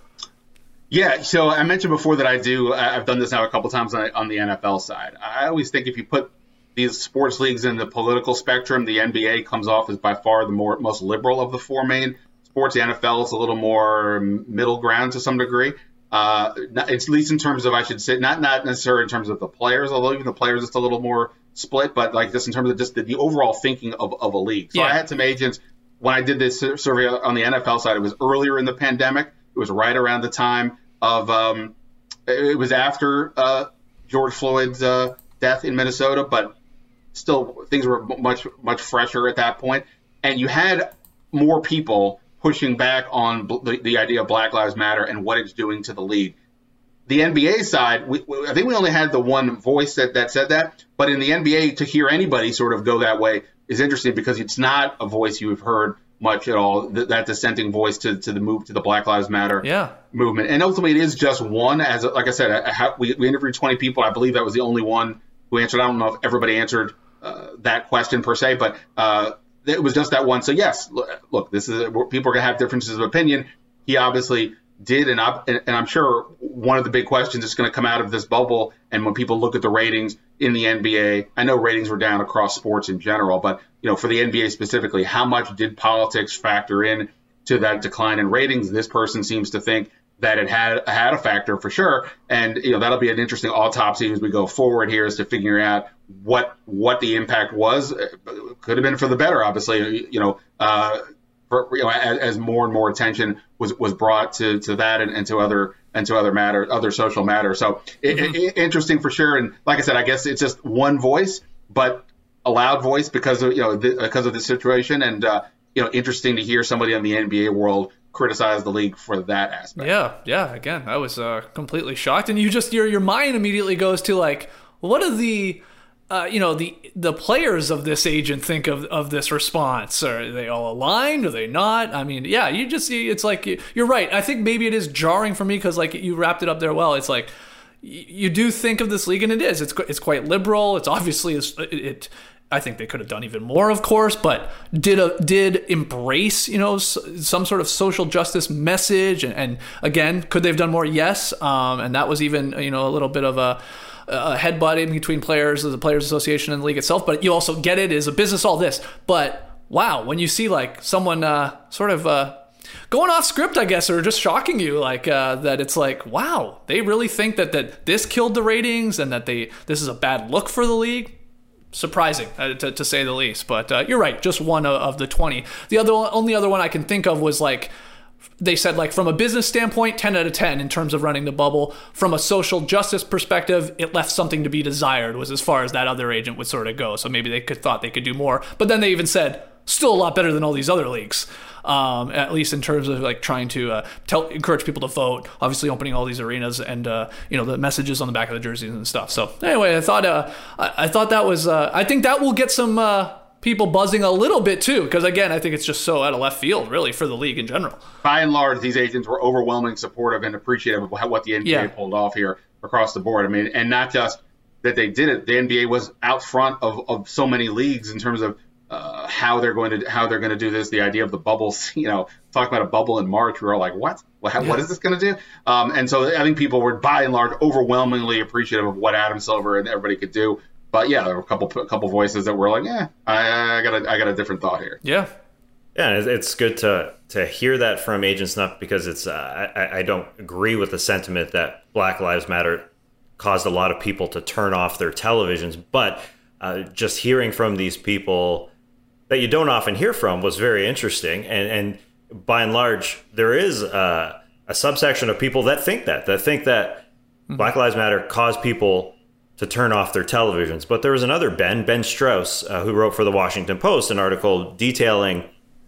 Yeah, so I mentioned before that I do, I've done this now a couple times on, on the N F L side. I always think if you put these sports leagues in the political spectrum, the N B A comes off as by far the more most liberal of the four main sports. The N F L is a little more middle ground to some degree. Uh, it's at least in terms of, I should say, not not necessarily in terms of the players, although even the players it's a little more split, but like just in terms of just the, the overall thinking of, of a league. So yeah. I had some agents, when I did this survey on the N F L side, it was earlier in the pandemic. It was right around the time of, um, it was after uh, George Floyd's uh, death in Minnesota, but still things were much, much fresher at that point. And you had more people pushing back on the, the idea of Black Lives Matter and what it's doing to the league. The N B A side, we, I think we only had the one voice that, that said that, but in the N B A, to hear anybody sort of go that way is interesting because it's not a voice you've heard much at all, th- that dissenting voice to, to the move to the Black Lives Matter yeah. movement. And ultimately, it is just one. As like I said, I, I, we, we interviewed twenty people. I believe that was the only one who answered. I don't know if everybody answered uh, that question per se, but uh, it was just that one. So yes, look, look this is people are going to have differences of opinion. He obviously did, and, I, and I'm sure one of the big questions is going to come out of this bubble. And when people look at the ratings in the N B A, I know ratings were down across sports in general, but you know, for the N B A specifically, how much did politics factor in to that decline in ratings? This person seems to think that it had had a factor for sure, and you know that'll be an interesting autopsy as we go forward here, as to figuring out what what the impact was. It could have been for the better, obviously. You know. Uh, For, you know, as, as more and more attention was, was brought to, to that and, and to other and to other matter, other social matters. So mm-hmm. it, it, interesting for sure. And like I said, I guess it's just one voice, but a loud voice because of you know the, because of the situation. And uh, you know, interesting to hear somebody in the N B A world criticize the league for that aspect. Yeah, yeah. Again, I was uh, completely shocked, and you just your your mind immediately goes to like, what are the Uh, you know, the the players of this agent think of, of this response? Are they all aligned? Are they not? I mean, yeah, you just see, it's like, you're right. I think maybe it is jarring for me because, like, you wrapped it up there well. It's like, you do think of this league, and it is. It's it's quite liberal. It's obviously, it, it I think they could have done even more, of course, but did a, did embrace, you know, some sort of social justice message. And, and again, could they have done more? Yes. Um, and that was even, you know, a little bit of a, a headbutting between players, the Players Association and the league itself. But you also get it, is a business, all this. But wow, when you see like someone uh, sort of uh, going off script, I guess, or just shocking you, like uh, that, it's like, wow, they really think that that this killed the ratings and that they this is a bad look for the league. Surprising, uh, to, to say the least. But uh, you're right, just one of, of the twenty. The other only other one I can think of was like, they said, like, from a business standpoint, ten out of ten in terms of running the bubble. From a social justice perspective, it left something to be desired, was as far as that other agent would sort of go. So maybe they could thought they could do more. But then they even said, still a lot better than all these other leagues, um, at least in terms of like trying to uh, tell, encourage people to vote, obviously opening all these arenas and, uh, you know, the messages on the back of the jerseys and stuff. So anyway, I thought uh, I, I thought that was, uh, I think that will get some uh, people buzzing a little bit too, because again, I think it's just so out of left field, really, for the league in general. By and large, these agents were overwhelmingly supportive and appreciative of what the N B A yeah. pulled off here across the board. I mean, and not just that they did it. The N B A was out front of, of so many leagues in terms of uh, how they're going to how they're going to do this. The idea of the bubbles, you know, talking about a bubble in March, we were all like, what? What, yeah. what is this going to do? Um, and so I think people were by and large overwhelmingly appreciative of what Adam Silver and everybody could do. But yeah, there were a couple a couple voices that were like, yeah, I, I got a I got a different thought here. Yeah, yeah, it's good to to hear that from agents, not because it's uh, I, I don't agree with the sentiment that Black Lives Matter caused a lot of people to turn off their televisions, but uh, just hearing from these people that you don't often hear from was very interesting, and and by and large, there is a, a subsection of people that think that that think that mm-hmm. Black Lives Matter caused people to turn off their televisions. But there was another Ben, Ben Strauss, uh, who wrote for the Washington Post an article detailing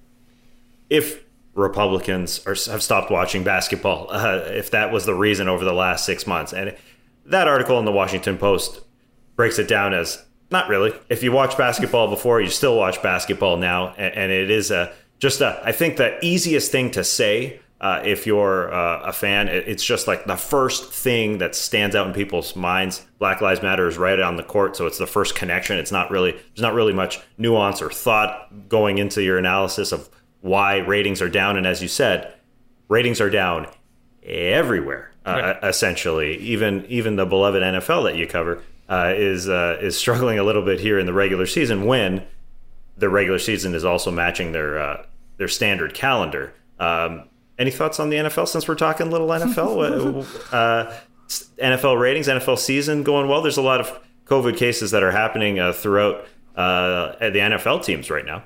if Republicans are, have stopped watching basketball, uh, if that was the reason over the last six months. And that article in the Washington Post breaks it down as, not really. If you watch basketball before, you still watch basketball now. And, and it is a, just a, I think the easiest thing to say Uh, if you're uh, a fan, it, it's just like the first thing that stands out in people's minds. Black Lives Matter is right on the court, so it's the first connection. It's not really there's not really much nuance or thought going into your analysis of why ratings are down. And as you said, ratings are down everywhere, uh, right. essentially. Even even the beloved N F L that you cover uh, is uh, is struggling a little bit here in the regular season when the regular season is also matching their uh, their standard calendar. Um, any thoughts on the N F L since we're talking little N F L? uh, N F L ratings, N F L season going well. There's a lot of COVID cases that are happening uh, throughout uh, the N F L teams right now.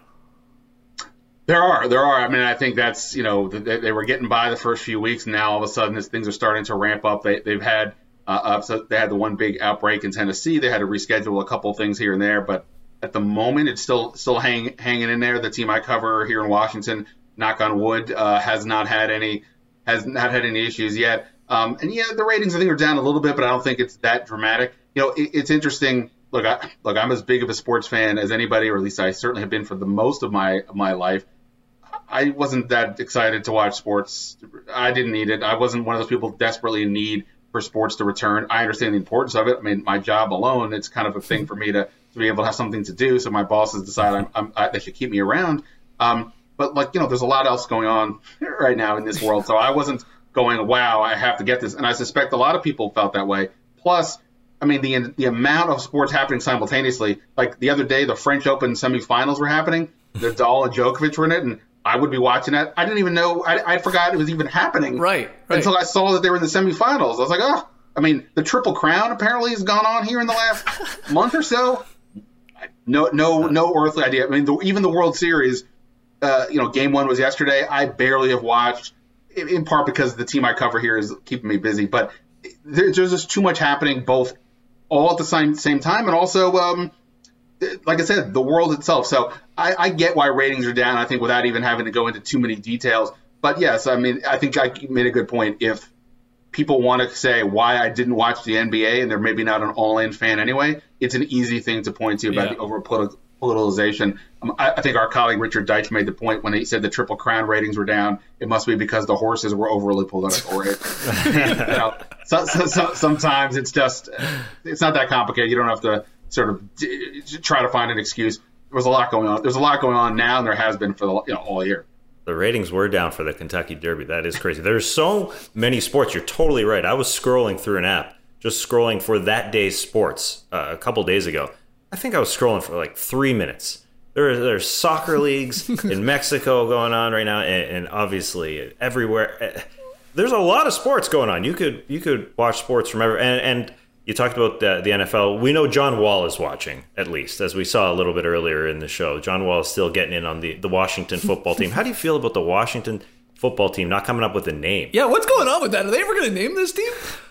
There are, there are. I mean, I think that's, you know, they, they were getting by the first few weeks, and now all of a sudden this, things are starting to ramp up. They, they've had, uh, up, so they had the one big outbreak in Tennessee. They had to reschedule a couple of things here and there, but at the moment it's still still hang, hanging in there. The team I cover here in Washington, knock on wood, uh, has not had any has not had any issues yet. Um, and yeah, the ratings I think are down a little bit, but I don't think it's that dramatic. You know, it, it's interesting. Look, I, look, I'm as big of a sports fan as anybody, or at least I certainly have been for the most of my of my life. I wasn't that excited to watch sports. I didn't need it. I wasn't one of those people desperately in need for sports to return. I understand the importance of it. I mean, my job alone, it's kind of a thing for me to, to be able to have something to do. So my bosses decide I'm, I'm, I, they should keep me around. Um, but, like, you know, there's a lot else going on right now in this world. So I wasn't going, wow, I have to get this. And I suspect a lot of people felt that way. Plus, I mean, the the amount of sports happening simultaneously. Like the other day, the French Open semifinals were happening. Nadal and Djokovic were in it. And I would be watching that. I didn't even know. I, I forgot it was even happening. Right, right. Until I saw that they were in the semifinals. I was like, oh. I mean, the Triple Crown apparently has gone on here in the last month or so. No, no, no earthly idea. I mean, the, even the World Series, uh, you know, game one was yesterday. I barely have watched, in, in part because the team I cover here is keeping me busy. But there, there's just too much happening, both all at the same same time, and also, um, like I said, the world itself. So I, I get why ratings are down, I think, without even having to go into too many details. But yes, I mean, I think I made a good point. If people want to say why I didn't watch the N B A and they're maybe not an all-in fan anyway, it's an easy thing to point to about yeah. the over politicalization. Um, I, I think our colleague Richard Deitch made the point when he said the Triple Crown ratings were down. It must be because the horses were overly political. Right? you know, so, so, so, sometimes it's just it's not that complicated. You don't have to sort of d- try to find an excuse. There's a lot going on. There's a lot going on now, and there has been for the you know all year. The ratings were down for the Kentucky Derby. That is crazy. There's so many sports. You're totally right. I was scrolling through an app, just scrolling for that day's sports uh, a couple days ago. I think I was scrolling for like three minutes. There, there's soccer leagues in Mexico going on right now, and, and obviously everywhere. There's a lot of sports going on. You could you could watch sports from everywhere. And, and you talked about the, the N F L. We know John Wall is watching, at least, as we saw a little bit earlier in the show. John Wall is still getting in on the, the Washington football team. How do you feel about the Washington football team not coming up with a name? Yeah, what's going on with that? Are they ever going to name this team?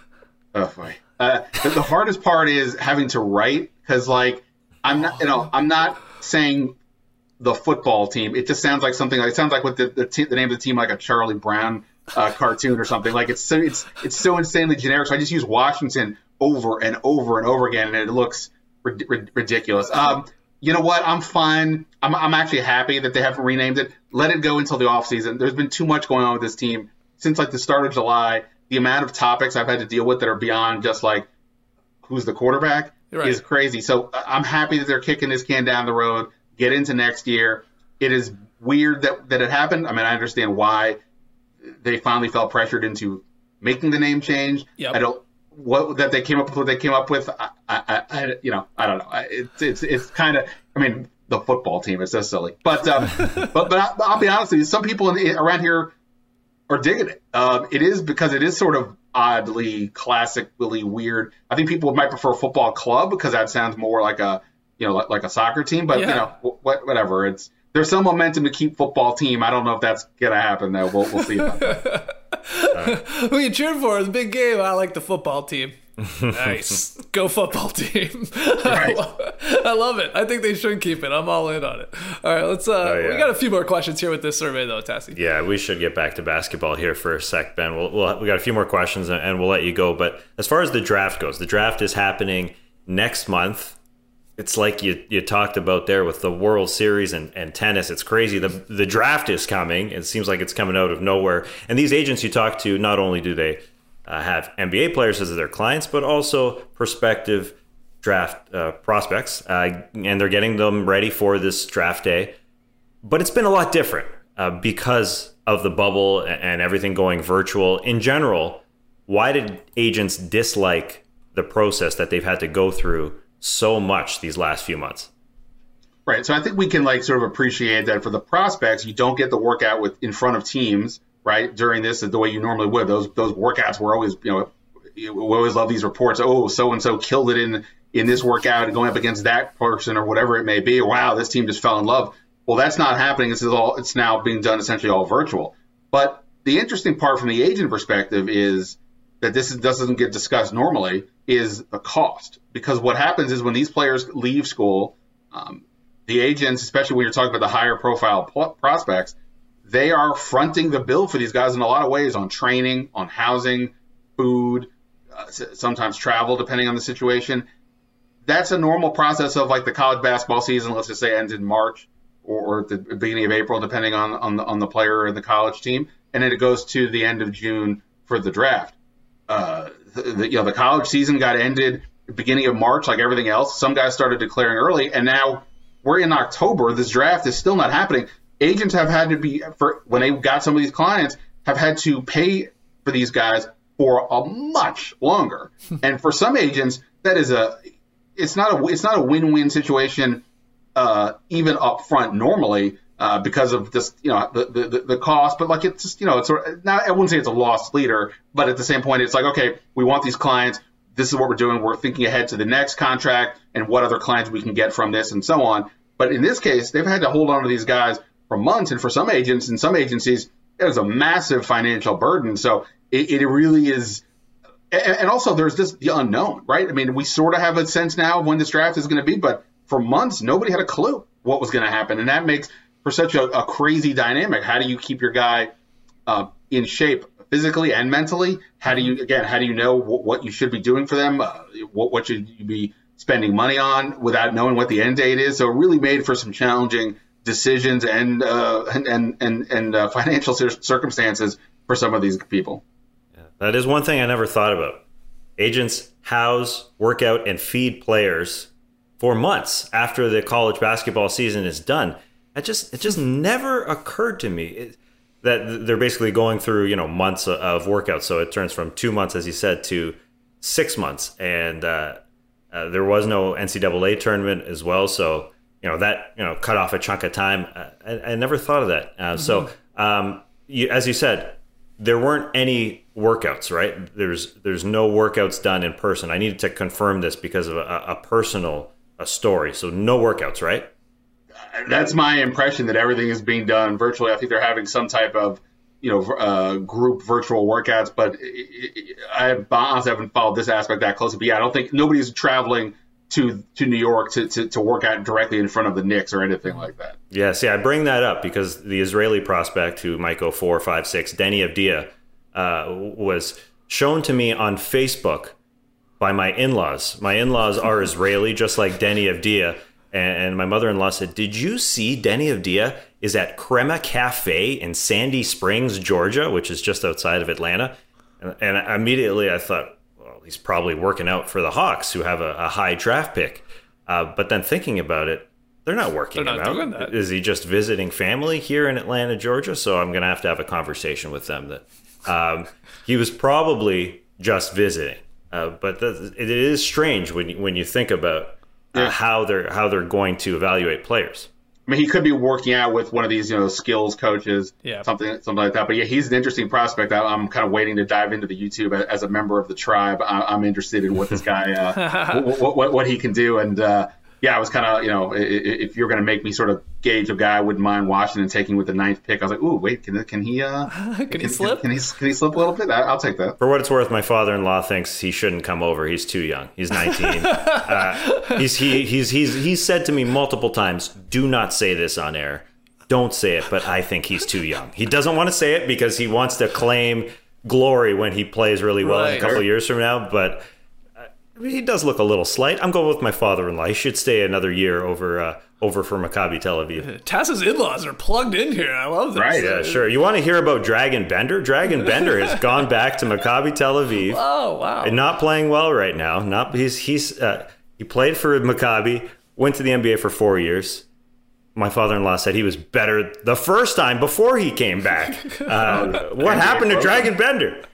Oh, boy. Uh, the hardest part is having to write, because, like, I'm not, you know, I'm not saying the football team. It just sounds like something. Like, it sounds like with the the, te- the name of the team, like a Charlie Brown uh, cartoon or something. Like it's so it's it's so insanely generic. So I just use Washington over and over and over again, and it looks rid- rid- ridiculous. Um, you know what? I'm fine. I'm I'm actually happy that they haven't renamed it. Let it go until the offseason. There's been too much going on with this team since like the start of July. The amount of topics I've had to deal with that are beyond just like who's the quarterback right. is crazy. So I'm happy that they're kicking this can down the road, get into next year. It is weird that, that it happened. I mean, I understand why they finally felt pressured into making the name change. Yep. I don't what that they came up with what they came up with. I, I, I you know, I don't know. It's it's it's kind of. I mean, the football team is so silly. But um, but but I, I'll be honest with you. Some people in, around here are digging it. Um, it is because it is sort of oddly classically weird. I think people might prefer football club because that sounds more like a you know like, like a soccer team. But yeah. you know wh- whatever. It's there's some momentum to keep football team. I don't know if that's gonna happen though. We'll we'll see about that. Uh, Who you cheering for? The big game. I like the football team. Nice. Go football team. Right. I love it. I think they should keep it. I'm all in on it. All right, let's. Uh, oh, yeah. We got a few more questions here with this survey, though, Tassie. Yeah, we should get back to basketball here for a sec, Ben. We'll, we'll, we got a few more questions, and we'll let you go. But as far as the draft goes, the draft is happening next month. it's like you, you talked about there with the World Series and, and tennis. It's crazy. The the draft is coming. It seems like it's coming out of nowhere. And these agents you talk to, not only do they uh, have N B A players as their clients, but also prospective draft uh, prospects. Uh, and they're getting them ready for this draft day. But it's been a lot different uh, because of the bubble and everything going virtual. In general, why did agents dislike the process that they've had to go through so much these last few months? Right. So I think we can like sort of appreciate that for the prospects, you don't get the workout with in front of teams, right? During this the way you normally would. Those those workouts were always, you know, we always love these reports. Oh, so and so killed it in in this workout and going up against that person or whatever it may be. Wow, this team just fell in love. Well, that's not happening. This is all. It's now being done essentially all virtual. But the interesting part from the agent perspective is that this is, doesn't get discussed normally is the cost. Because what happens is when these players leave school, um, the agents, especially when you're talking about the higher profile pl- prospects, they are fronting the bill for these guys in a lot of ways on training, on housing, food, uh, sometimes travel, depending on the situation. That's a normal process of like the college basketball season, let's just say ends in March or, or at the beginning of April, depending on, on, the, on the player and the college team. And then it goes to the end of June for the draft. Uh, the, the, you know, the college season got ended at the beginning of March, like everything else. Some guys started declaring early, and now we're in October. This draft is still not happening. Agents have had to be, for when they got some of these clients, have had to pay for these guys for a much longer. And for some agents, that is a, it's not a, it's not a win-win situation, uh, even up front normally. Uh, because of this, you know, the, the the cost, but like it's just, you know, it's not, I wouldn't say it's a lost leader, but at the same point, it's like, okay, we want these clients. This is what we're doing. We're thinking ahead to the next contract and what other clients we can get from this and so on. But in this case, they've had to hold on to these guys for months. And for some agents and some agencies, it was a massive financial burden. So it, it really is. And, and also there's this, the unknown, right? I mean, we sort of have a sense now of when this draft is going to be, but for months, nobody had a clue what was going to happen. And that makes for such a, a crazy dynamic. How do you keep your guy uh, in shape physically and mentally? How do you, again, how do you know what, what you should be doing for them? Uh, what, what should you be spending money on without knowing what the end date is? So it really made for some challenging decisions and uh, and and and, and uh, financial circumstances for some of these people. Yeah, that is one thing I never thought about. Agents house, work out, and feed players for months after the college basketball season is done. It just it just never occurred to me it, that they're basically going through, you know, months of workouts. So it turns from two months, as you said, to six months. And uh, uh, there was no N C double A tournament as well. So, you know, that, you know, cut off a chunk of time. I, I never thought of that. Uh, mm-hmm. So, um, you, as you said, there weren't any workouts, right? There's there's no workouts done in person. I needed to confirm this because of a, a personal a story. So no workouts, right? That's my impression, that everything is being done virtually. I think they're having some type of, you know, uh, group virtual workouts, but I honestly haven't followed this aspect that closely. But yeah, I don't think nobody's traveling to to New York to, to, to work out directly in front of the Knicks or anything like that. Yeah, see, I bring that up because the Israeli prospect who might go four, five, six, Deni Avdija, uh, was shown to me on Facebook by my in-laws. My in-laws are Israeli, just like Deni Avdija. And my mother-in-law said, did you see Deni Avdija is at Crema Cafe in Sandy Springs, Georgia, which is just outside of Atlanta? And, and immediately I thought, well, he's probably working out for the Hawks, who have a, a high draft pick. Uh, but then thinking about it, they're not working they're not him doing out. That. Is he just visiting family here in Atlanta, Georgia? So I'm going to have to have a conversation with them that um, he was probably just visiting. Uh, but the, it is strange when you, when you think about Uh, how they're how they're going to evaluate players. I mean, he could be working out with one of these, you know, skills coaches, yeah. something something like that. But yeah, he's an interesting prospect. I, I'm kind of waiting to dive into the YouTube as a member of the tribe. I, I'm interested in what this guy, uh, what, what what he can do. And uh, yeah, I was kind of, you know, if you're going to make me sort of gauge a guy, I wouldn't mind Washington taking with the ninth pick. I was like, ooh, wait, can can he uh, can, can he slip? Can, can he can he slip a little bit? I, I'll take that. For what it's worth, my father-in-law thinks he shouldn't come over. He's too young. He's nineteen. uh, he's he he's he's he's said to me multiple times, "Do not say this on air. Don't say it." But I think he's too young. He doesn't want to say it because he wants to claim glory when he plays really well right. in a couple of years from now. But I mean, he does look a little slight. I'm going with my father-in-law. He should stay another year over uh, over for Maccabi Tel Aviv. Taz's in-laws are plugged in here. I love this. Right, yeah, sure. You want to hear about Dragan Bender? Dragan Bender has gone back to Maccabi Tel Aviv. Oh, wow. And not playing well right now. Not he's he's uh, he played for Maccabi, went to the N B A for four years. My father-in-law said he was better the first time before he came back. Uh, what happened to Dragan Bender?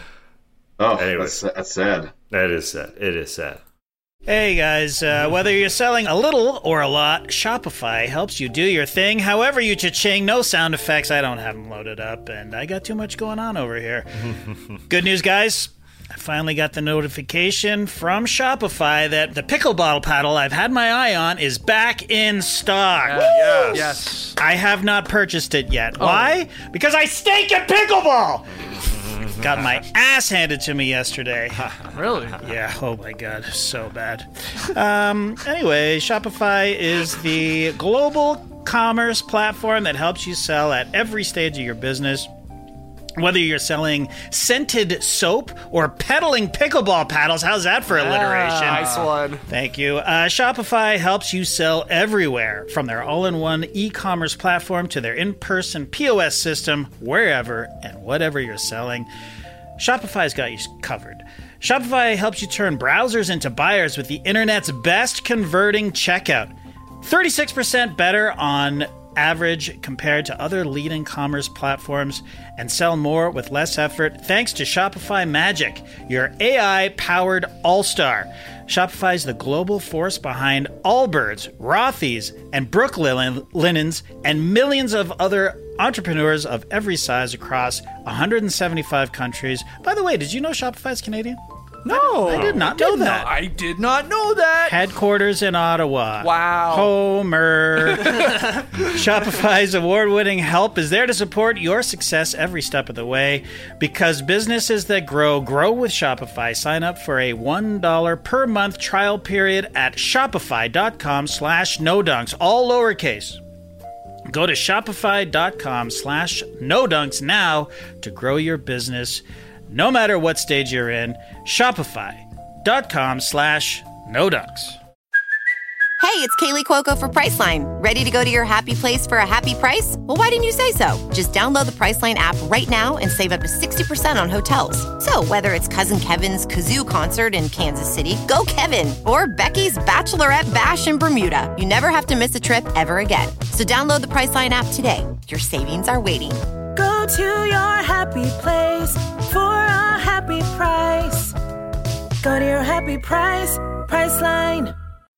Oh, Anyways, that's, that's sad. That is sad. It is sad. Hey guys, uh, whether you're selling a little or a lot, Shopify helps you do your thing however you cha-ching. No sound effects. I don't have them loaded up, and I got too much going on over here. Good news, guys. I finally got the notification from Shopify that the pickle bottle paddle I've had my eye on is back in stock. Uh, yes. yes. I have not purchased it yet. Oh. Why? Because I stink at pickleball! Got my ass handed to me yesterday. Really? Yeah, oh my god, so bad. Um, anyway, Shopify is the global commerce platform that helps you sell at every stage of your business. Whether you're selling scented soap or peddling pickleball paddles, how's that for alliteration? Ah, nice one. Thank you. Uh, Shopify helps you sell everywhere, from their all-in-one e-commerce platform to their in-person P O S system, wherever and whatever you're selling. Shopify's got you covered. Shopify helps you turn browsers into buyers with the internet's best converting checkout. thirty-six percent better on average compared to other leading commerce platforms, and sell more with less effort thanks to Shopify Magic, your A I-powered all-star. Shopify is the global force behind Allbirds, Rothy's, and Brooklinens, and millions of other entrepreneurs of every size across one hundred seventy-five countries. By the way, did you know Shopify's Canadian? No, I, I did not I know did that. Not, I did not know that. Headquarters in Ottawa. Wow. Homer. Shopify's award-winning help is there to support your success every step of the way. Because businesses that grow, grow with Shopify. Sign up for a one dollar per month trial period at shopify.com slash no dunks, all lowercase. Go to shopify.com slash no dunks now to grow your business. No matter what stage you're in, shopify.com slash no dunks. Hey, it's Kaylee Cuoco for Priceline. Ready to go to your happy place for a happy price? Well, why didn't you say so? Just download the Priceline app right now and save up to sixty percent on hotels. So whether it's Cousin Kevin's Kazoo Concert in Kansas City, go Kevin, or Becky's Bachelorette Bash in Bermuda, you never have to miss a trip ever again. So download the Priceline app today. Your savings are waiting. Go to your happy place for a happy price. Go to your happy price, Priceline.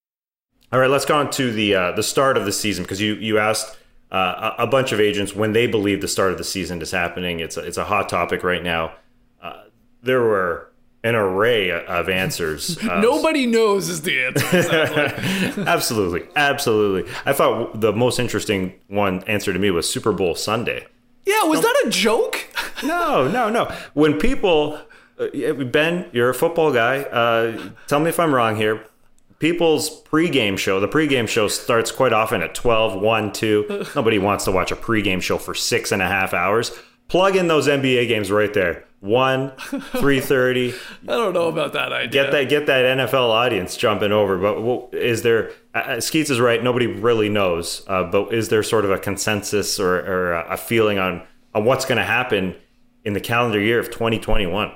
All right, let's go on to the uh, the start of the season, because you you asked uh, a bunch of agents when they believe the start of the season is happening. It's a, it's a hot topic right now. Uh, there were an array of answers. Uh, Nobody knows is the answer. absolutely, absolutely. I thought the most interesting one answer to me was Super Bowl Sunday. Yeah, was that a joke? No, no, no. When people, uh, Ben, you're a football guy. Uh, tell me if I'm wrong here. People's pregame show, the pregame show starts quite often at twelve, one, two. Nobody wants to watch a pregame show for six and a half hours. Plug in those N B A games right there. one, three thirty. I don't know about that idea. Get that get that N F L audience jumping over. But what, is there, uh, Skeets is right, nobody really knows. Uh, but is there sort of a consensus or, or a feeling on, on what's going to happen in the calendar year of twenty twenty-one?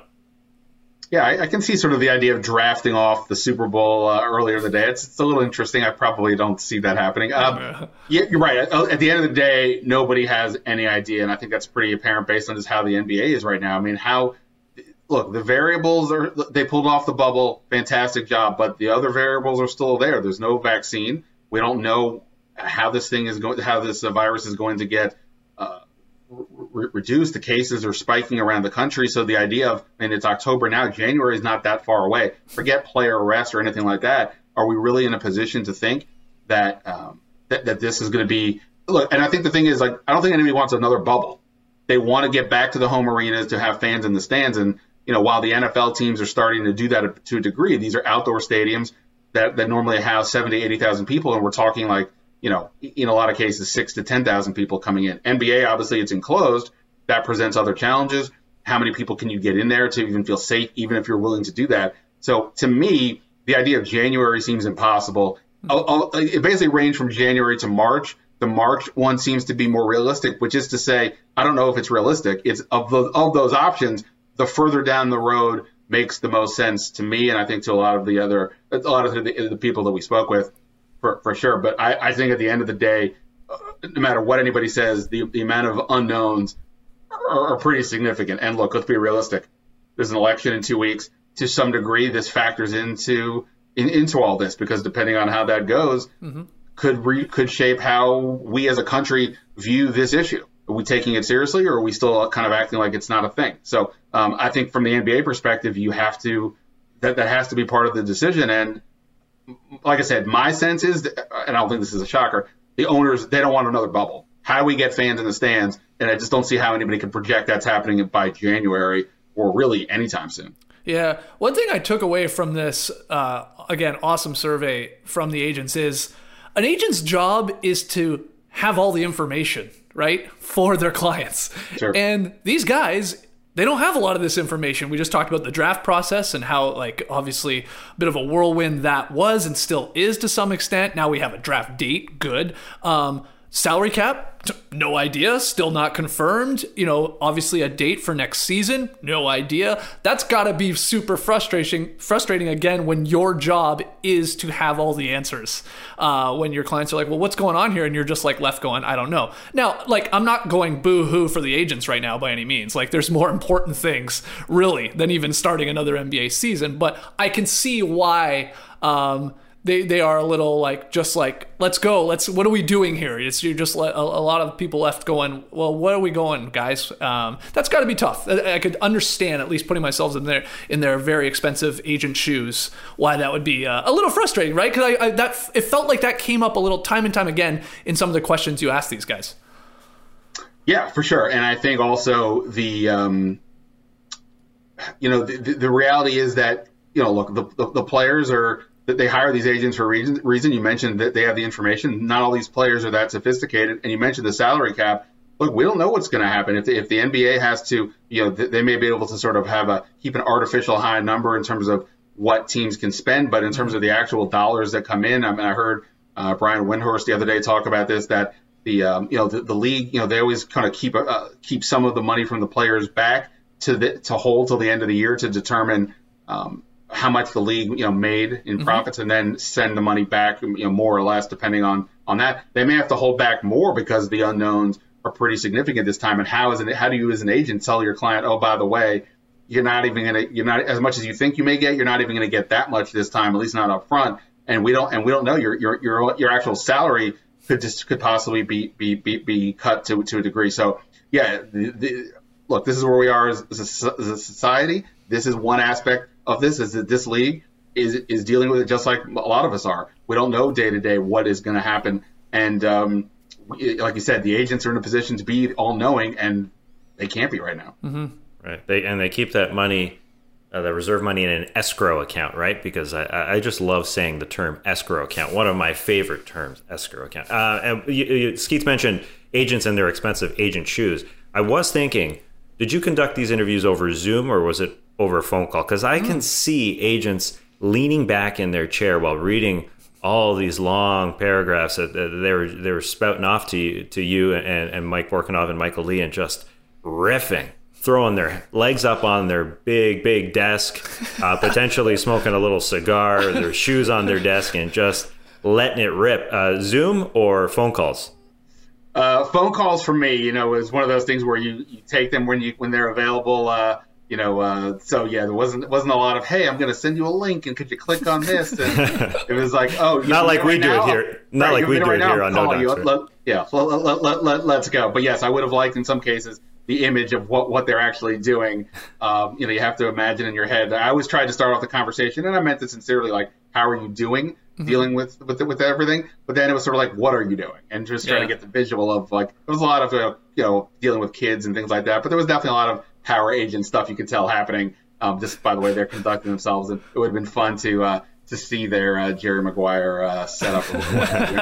Yeah, I, I can see sort of the idea of drafting off the Super Bowl uh, earlier in the day. It's, it's a little interesting. I probably don't see that happening. Um, yeah, you're right. At, at the end of the day, nobody has any idea, and I think that's pretty apparent based on just how the N B A is right now. I mean, how look, the variables are they pulled off the bubble, fantastic job, but the other variables are still there. There's no vaccine. We don't know how this thing is going, how this uh, virus is going to get uh, re- reduced. The cases are spiking around the country. So the idea of, and it's October now, January is not that far away. Forget player arrest or anything like that. Are we really in a position to think that um, that, that this is going to be, look, and I think the thing is, like, I don't think anybody wants another bubble. They want to get back to the home arenas to have fans in the stands. And, you know, while the N F L teams are starting to do that to a degree, these are outdoor stadiums that, that normally house seventy, eighty thousand people. And we're talking like, you know, in a lot of cases, six to ten thousand people coming in. N B A, obviously, it's enclosed. That presents other challenges. How many people can you get in there to even feel safe, even if you're willing to do that? So to me, the idea of January seems impossible. I'll, I'll, it basically ranged from January to March. The March one seems to be more realistic, which is to say, I don't know if it's realistic. It's of the, of those options, the further down the road makes the most sense to me, and I think to a lot of the other, a lot of the, the people that we spoke with, for, for sure. But I, I think at the end of the day, uh, no matter what anybody says, the, the amount of unknowns are, are pretty significant. And look, let's be realistic. There's an election in two weeks. To some degree, this factors into in, into all this, because depending on how that goes, mm-hmm. could re, could shape how we as a country view this issue. Are we taking it seriously, or are we still kind of acting like it's not a thing? So um, I think from the N B A perspective, you have to that that has to be part of the decision. And like I said, my sense is, that, and I don't think this is a shocker, the owners, they don't want another bubble. How do we get fans in the stands? And I just don't see how anybody can project that's happening by January or really anytime soon. Yeah. One thing I took away from this, uh, again, awesome survey from the agents, is an agent's job is to have all the information, right, for their clients. Sure. And these guys, they don't have a lot of this information. We just talked about the draft process and how, like, obviously a bit of a whirlwind that was and still is to some extent. Now we have a draft date. Good. Um, salary cap, no idea. Still not confirmed. You know, obviously a date for next season, no idea. That's got to be super frustrating, frustrating again, when your job is to have all the answers. Uh, when your clients are like, well, what's going on here? And you're just like left going, I don't know. Now, like, I'm not going boo-hoo for the agents right now by any means. Like, there's more important things, really, than even starting another N B A season. But I can see why um, They they are a little like, just like, let's go. Let's, what are we doing here? It's, you're just a, a lot of people left going, well, where are we going, guys? Um, that's got to be tough. I, I could understand, at least putting myself in their in their very expensive agent shoes, why that would be uh, a little frustrating, right? Because I, I that it felt like that came up a little time and time again in some of the questions you asked these guys. Yeah, for sure. And I think also the um, you know the, the, the reality is that, you know, look, the the, the players are. That they hire these agents for a reason, reason. You mentioned that they have the information. Not all these players are that sophisticated. And you mentioned the salary cap. Look, we don't know what's going to happen. If the, if the N B A has to, you know, they may be able to sort of have a keep an artificial high number in terms of what teams can spend. But in terms of the actual dollars that come in, I mean, I heard uh, Brian Windhorst the other day talk about this, that the, um, you know, the, the league, you know, they always kind of keep uh, keep some of the money from the players back to the, to hold till the end of the year to determine um, how much the league, you know, made in mm-hmm. profits, and then send the money back, you know, more or less, depending on, on that. They may have to hold back more because the unknowns are pretty significant this time. And how is it, how do you as an agent tell your client, oh, by the way, you're not even going to, you're not, as much as you think you may get, you're not even going to get that much this time, at least not up front. And we don't, and we don't know your, your, your, your actual salary could just, could possibly be, be, be, be cut to, to a degree. So yeah, the, the, look, this is where we are as, as, a, as a society. This is one aspect of this, is that this league is is dealing with it just like a lot of us are. We don't know day to day what is going to happen, and um, we, like you said, the agents are in a position to be all knowing, and they can't be right now. Mm-hmm. Right. They and they keep that money, uh, the reserve money, in an escrow account, right? Because I I just love saying the term escrow account. One of my favorite terms, escrow account. Uh, and you, you, Skeets mentioned agents and their expensive agent shoes. I was thinking, did you conduct these interviews over Zoom, or was it over a phone call? Because I can see agents leaning back in their chair while reading all these long paragraphs that they were they were spouting off to you, to you and, and Mike Borkunov and Michael Lee, and just riffing, throwing their legs up on their big, big desk, uh, potentially smoking a little cigar, their shoes on their desk, and just letting it rip. Uh, Zoom or phone calls? Uh, phone calls for me, you know, is one of those things where you, you take them when you when they're available. Uh, You know, uh, so yeah, there wasn't wasn't a lot of, hey, I'm going to send you a link and could you click on this? And it was like, oh, not like we do it here, not like we do it here on No Dunks. Yeah, let, let, let, let, let's go. But yes, I would have liked in some cases the image of what, what they're actually doing. Um, you know, you have to imagine in your head. I always tried to start off the conversation, and I meant it sincerely, like, how are you doing? Mm-hmm. Dealing with, with with everything, but then it was sort of like, what are you doing? And just trying yeah. to get the visual of, like, there was a lot of uh, you know dealing with kids and things like that, but there was definitely a lot of power agent stuff you could tell happening um, just by the way they're conducting themselves. And it would have been fun to uh, to see their uh, Jerry Maguire uh, setup. A little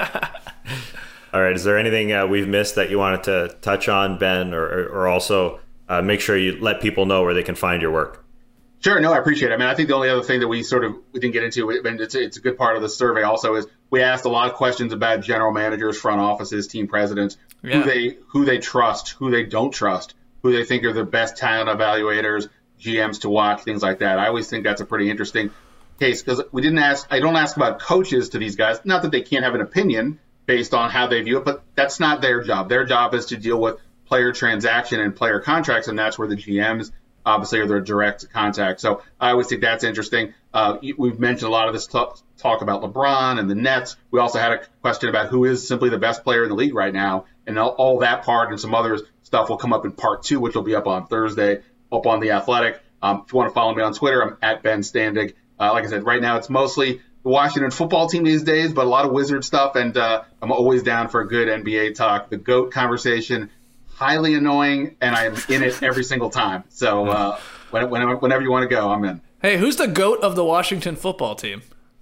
All right, is there anything uh, we've missed that you wanted to touch on, Ben, or or, or also uh, make sure you let people know where they can find your work? Sure, no, I appreciate it. I mean, I think the only other thing that we sort of we didn't get into, and it's, it's a good part of the survey also, is we asked a lot of questions about general managers, front offices, team presidents, Yeah. who they who they trust, who they don't trust, who they think are the best talent evaluators, G Ms to watch, things like that. I always think that's a pretty interesting case because we didn't ask. I don't ask about coaches to these guys. Not that they can't have an opinion based on how they view it, but that's not their job. Their job is to deal with player transaction and player contracts, and that's where the G Ms obviously are their direct contact. So I always think that's interesting. Uh, we've mentioned a lot of this talk, talk about LeBron and the Nets. We also had a question about who is simply the best player in the league right now, and all, all that part and some other stuff will come up in part two, which will be up on Thursday, up on The Athletic. Um, if you want to follow me on Twitter, I'm at Ben Standig. Uh, like I said, right now it's mostly the Washington football team these days, but a lot of Wizard stuff, and uh, I'm always down for a good N B A talk. The GOAT conversation, highly annoying, and I'm in it every single time. So uh, when, when, whenever you want to go, I'm in. Hey, who's the GOAT of the Washington football team?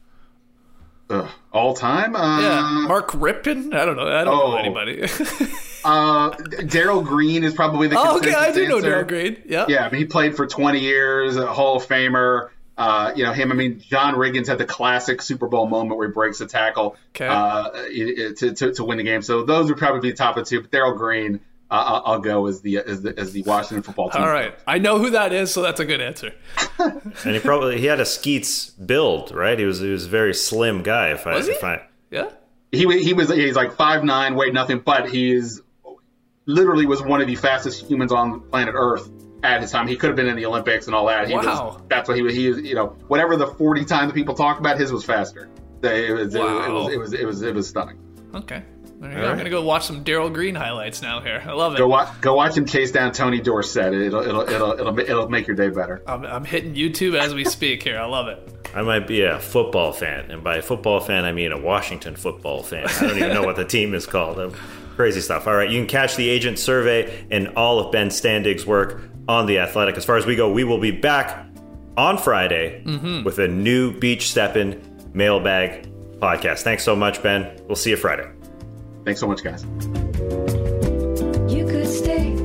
Uh, all time? Uh, yeah, Mark Rippon? I don't know. I don't oh, know anybody. uh, Daryl Green is probably the Oh, okay, I do know answer. Daryl Green. Yeah. Yeah, I mean, he played for twenty years, a Hall of Famer. Uh, you know, him, I mean, John Riggins had the classic Super Bowl moment where he breaks a tackle okay. uh, to, to, to win the game. So those would probably be the top of two. But Daryl Green, uh, I'll go as the, as the as the Washington football team. All right. I know who that is, so that's a good answer. And he probably he had a Skeets build, right? He was he was a very slim guy. If I was he? if I yeah. He he was he's like five nine, weighed nothing, but he's literally was one of the fastest humans on planet Earth at his time. He could have been in the Olympics and all that. He wow. was, that's what he was. He was, you know, whatever the forty times people talk about, his was faster. It was, wow. it was, it was, it was, it was stunning. Okay. There you go. Right. I'm gonna go watch some Daryl Green highlights now. Here, I love it. Go watch, go watch him chase down Tony Dorsett. It'll, it'll, it'll, it'll, it'll make your day better. I'm, I'm hitting YouTube as we speak here. I love it. I might be a football fan, and by football fan I mean a Washington football fan. I don't even know what the team is called. Crazy stuff. All right, you can catch the agent survey and all of Ben Standig's work on The Athletic. As far as we go, we will be back on Friday mm-hmm. with a new Beach Steppin' mailbag podcast. Thanks so much, Ben. We'll see you Friday. Thanks so much, guys. You could stay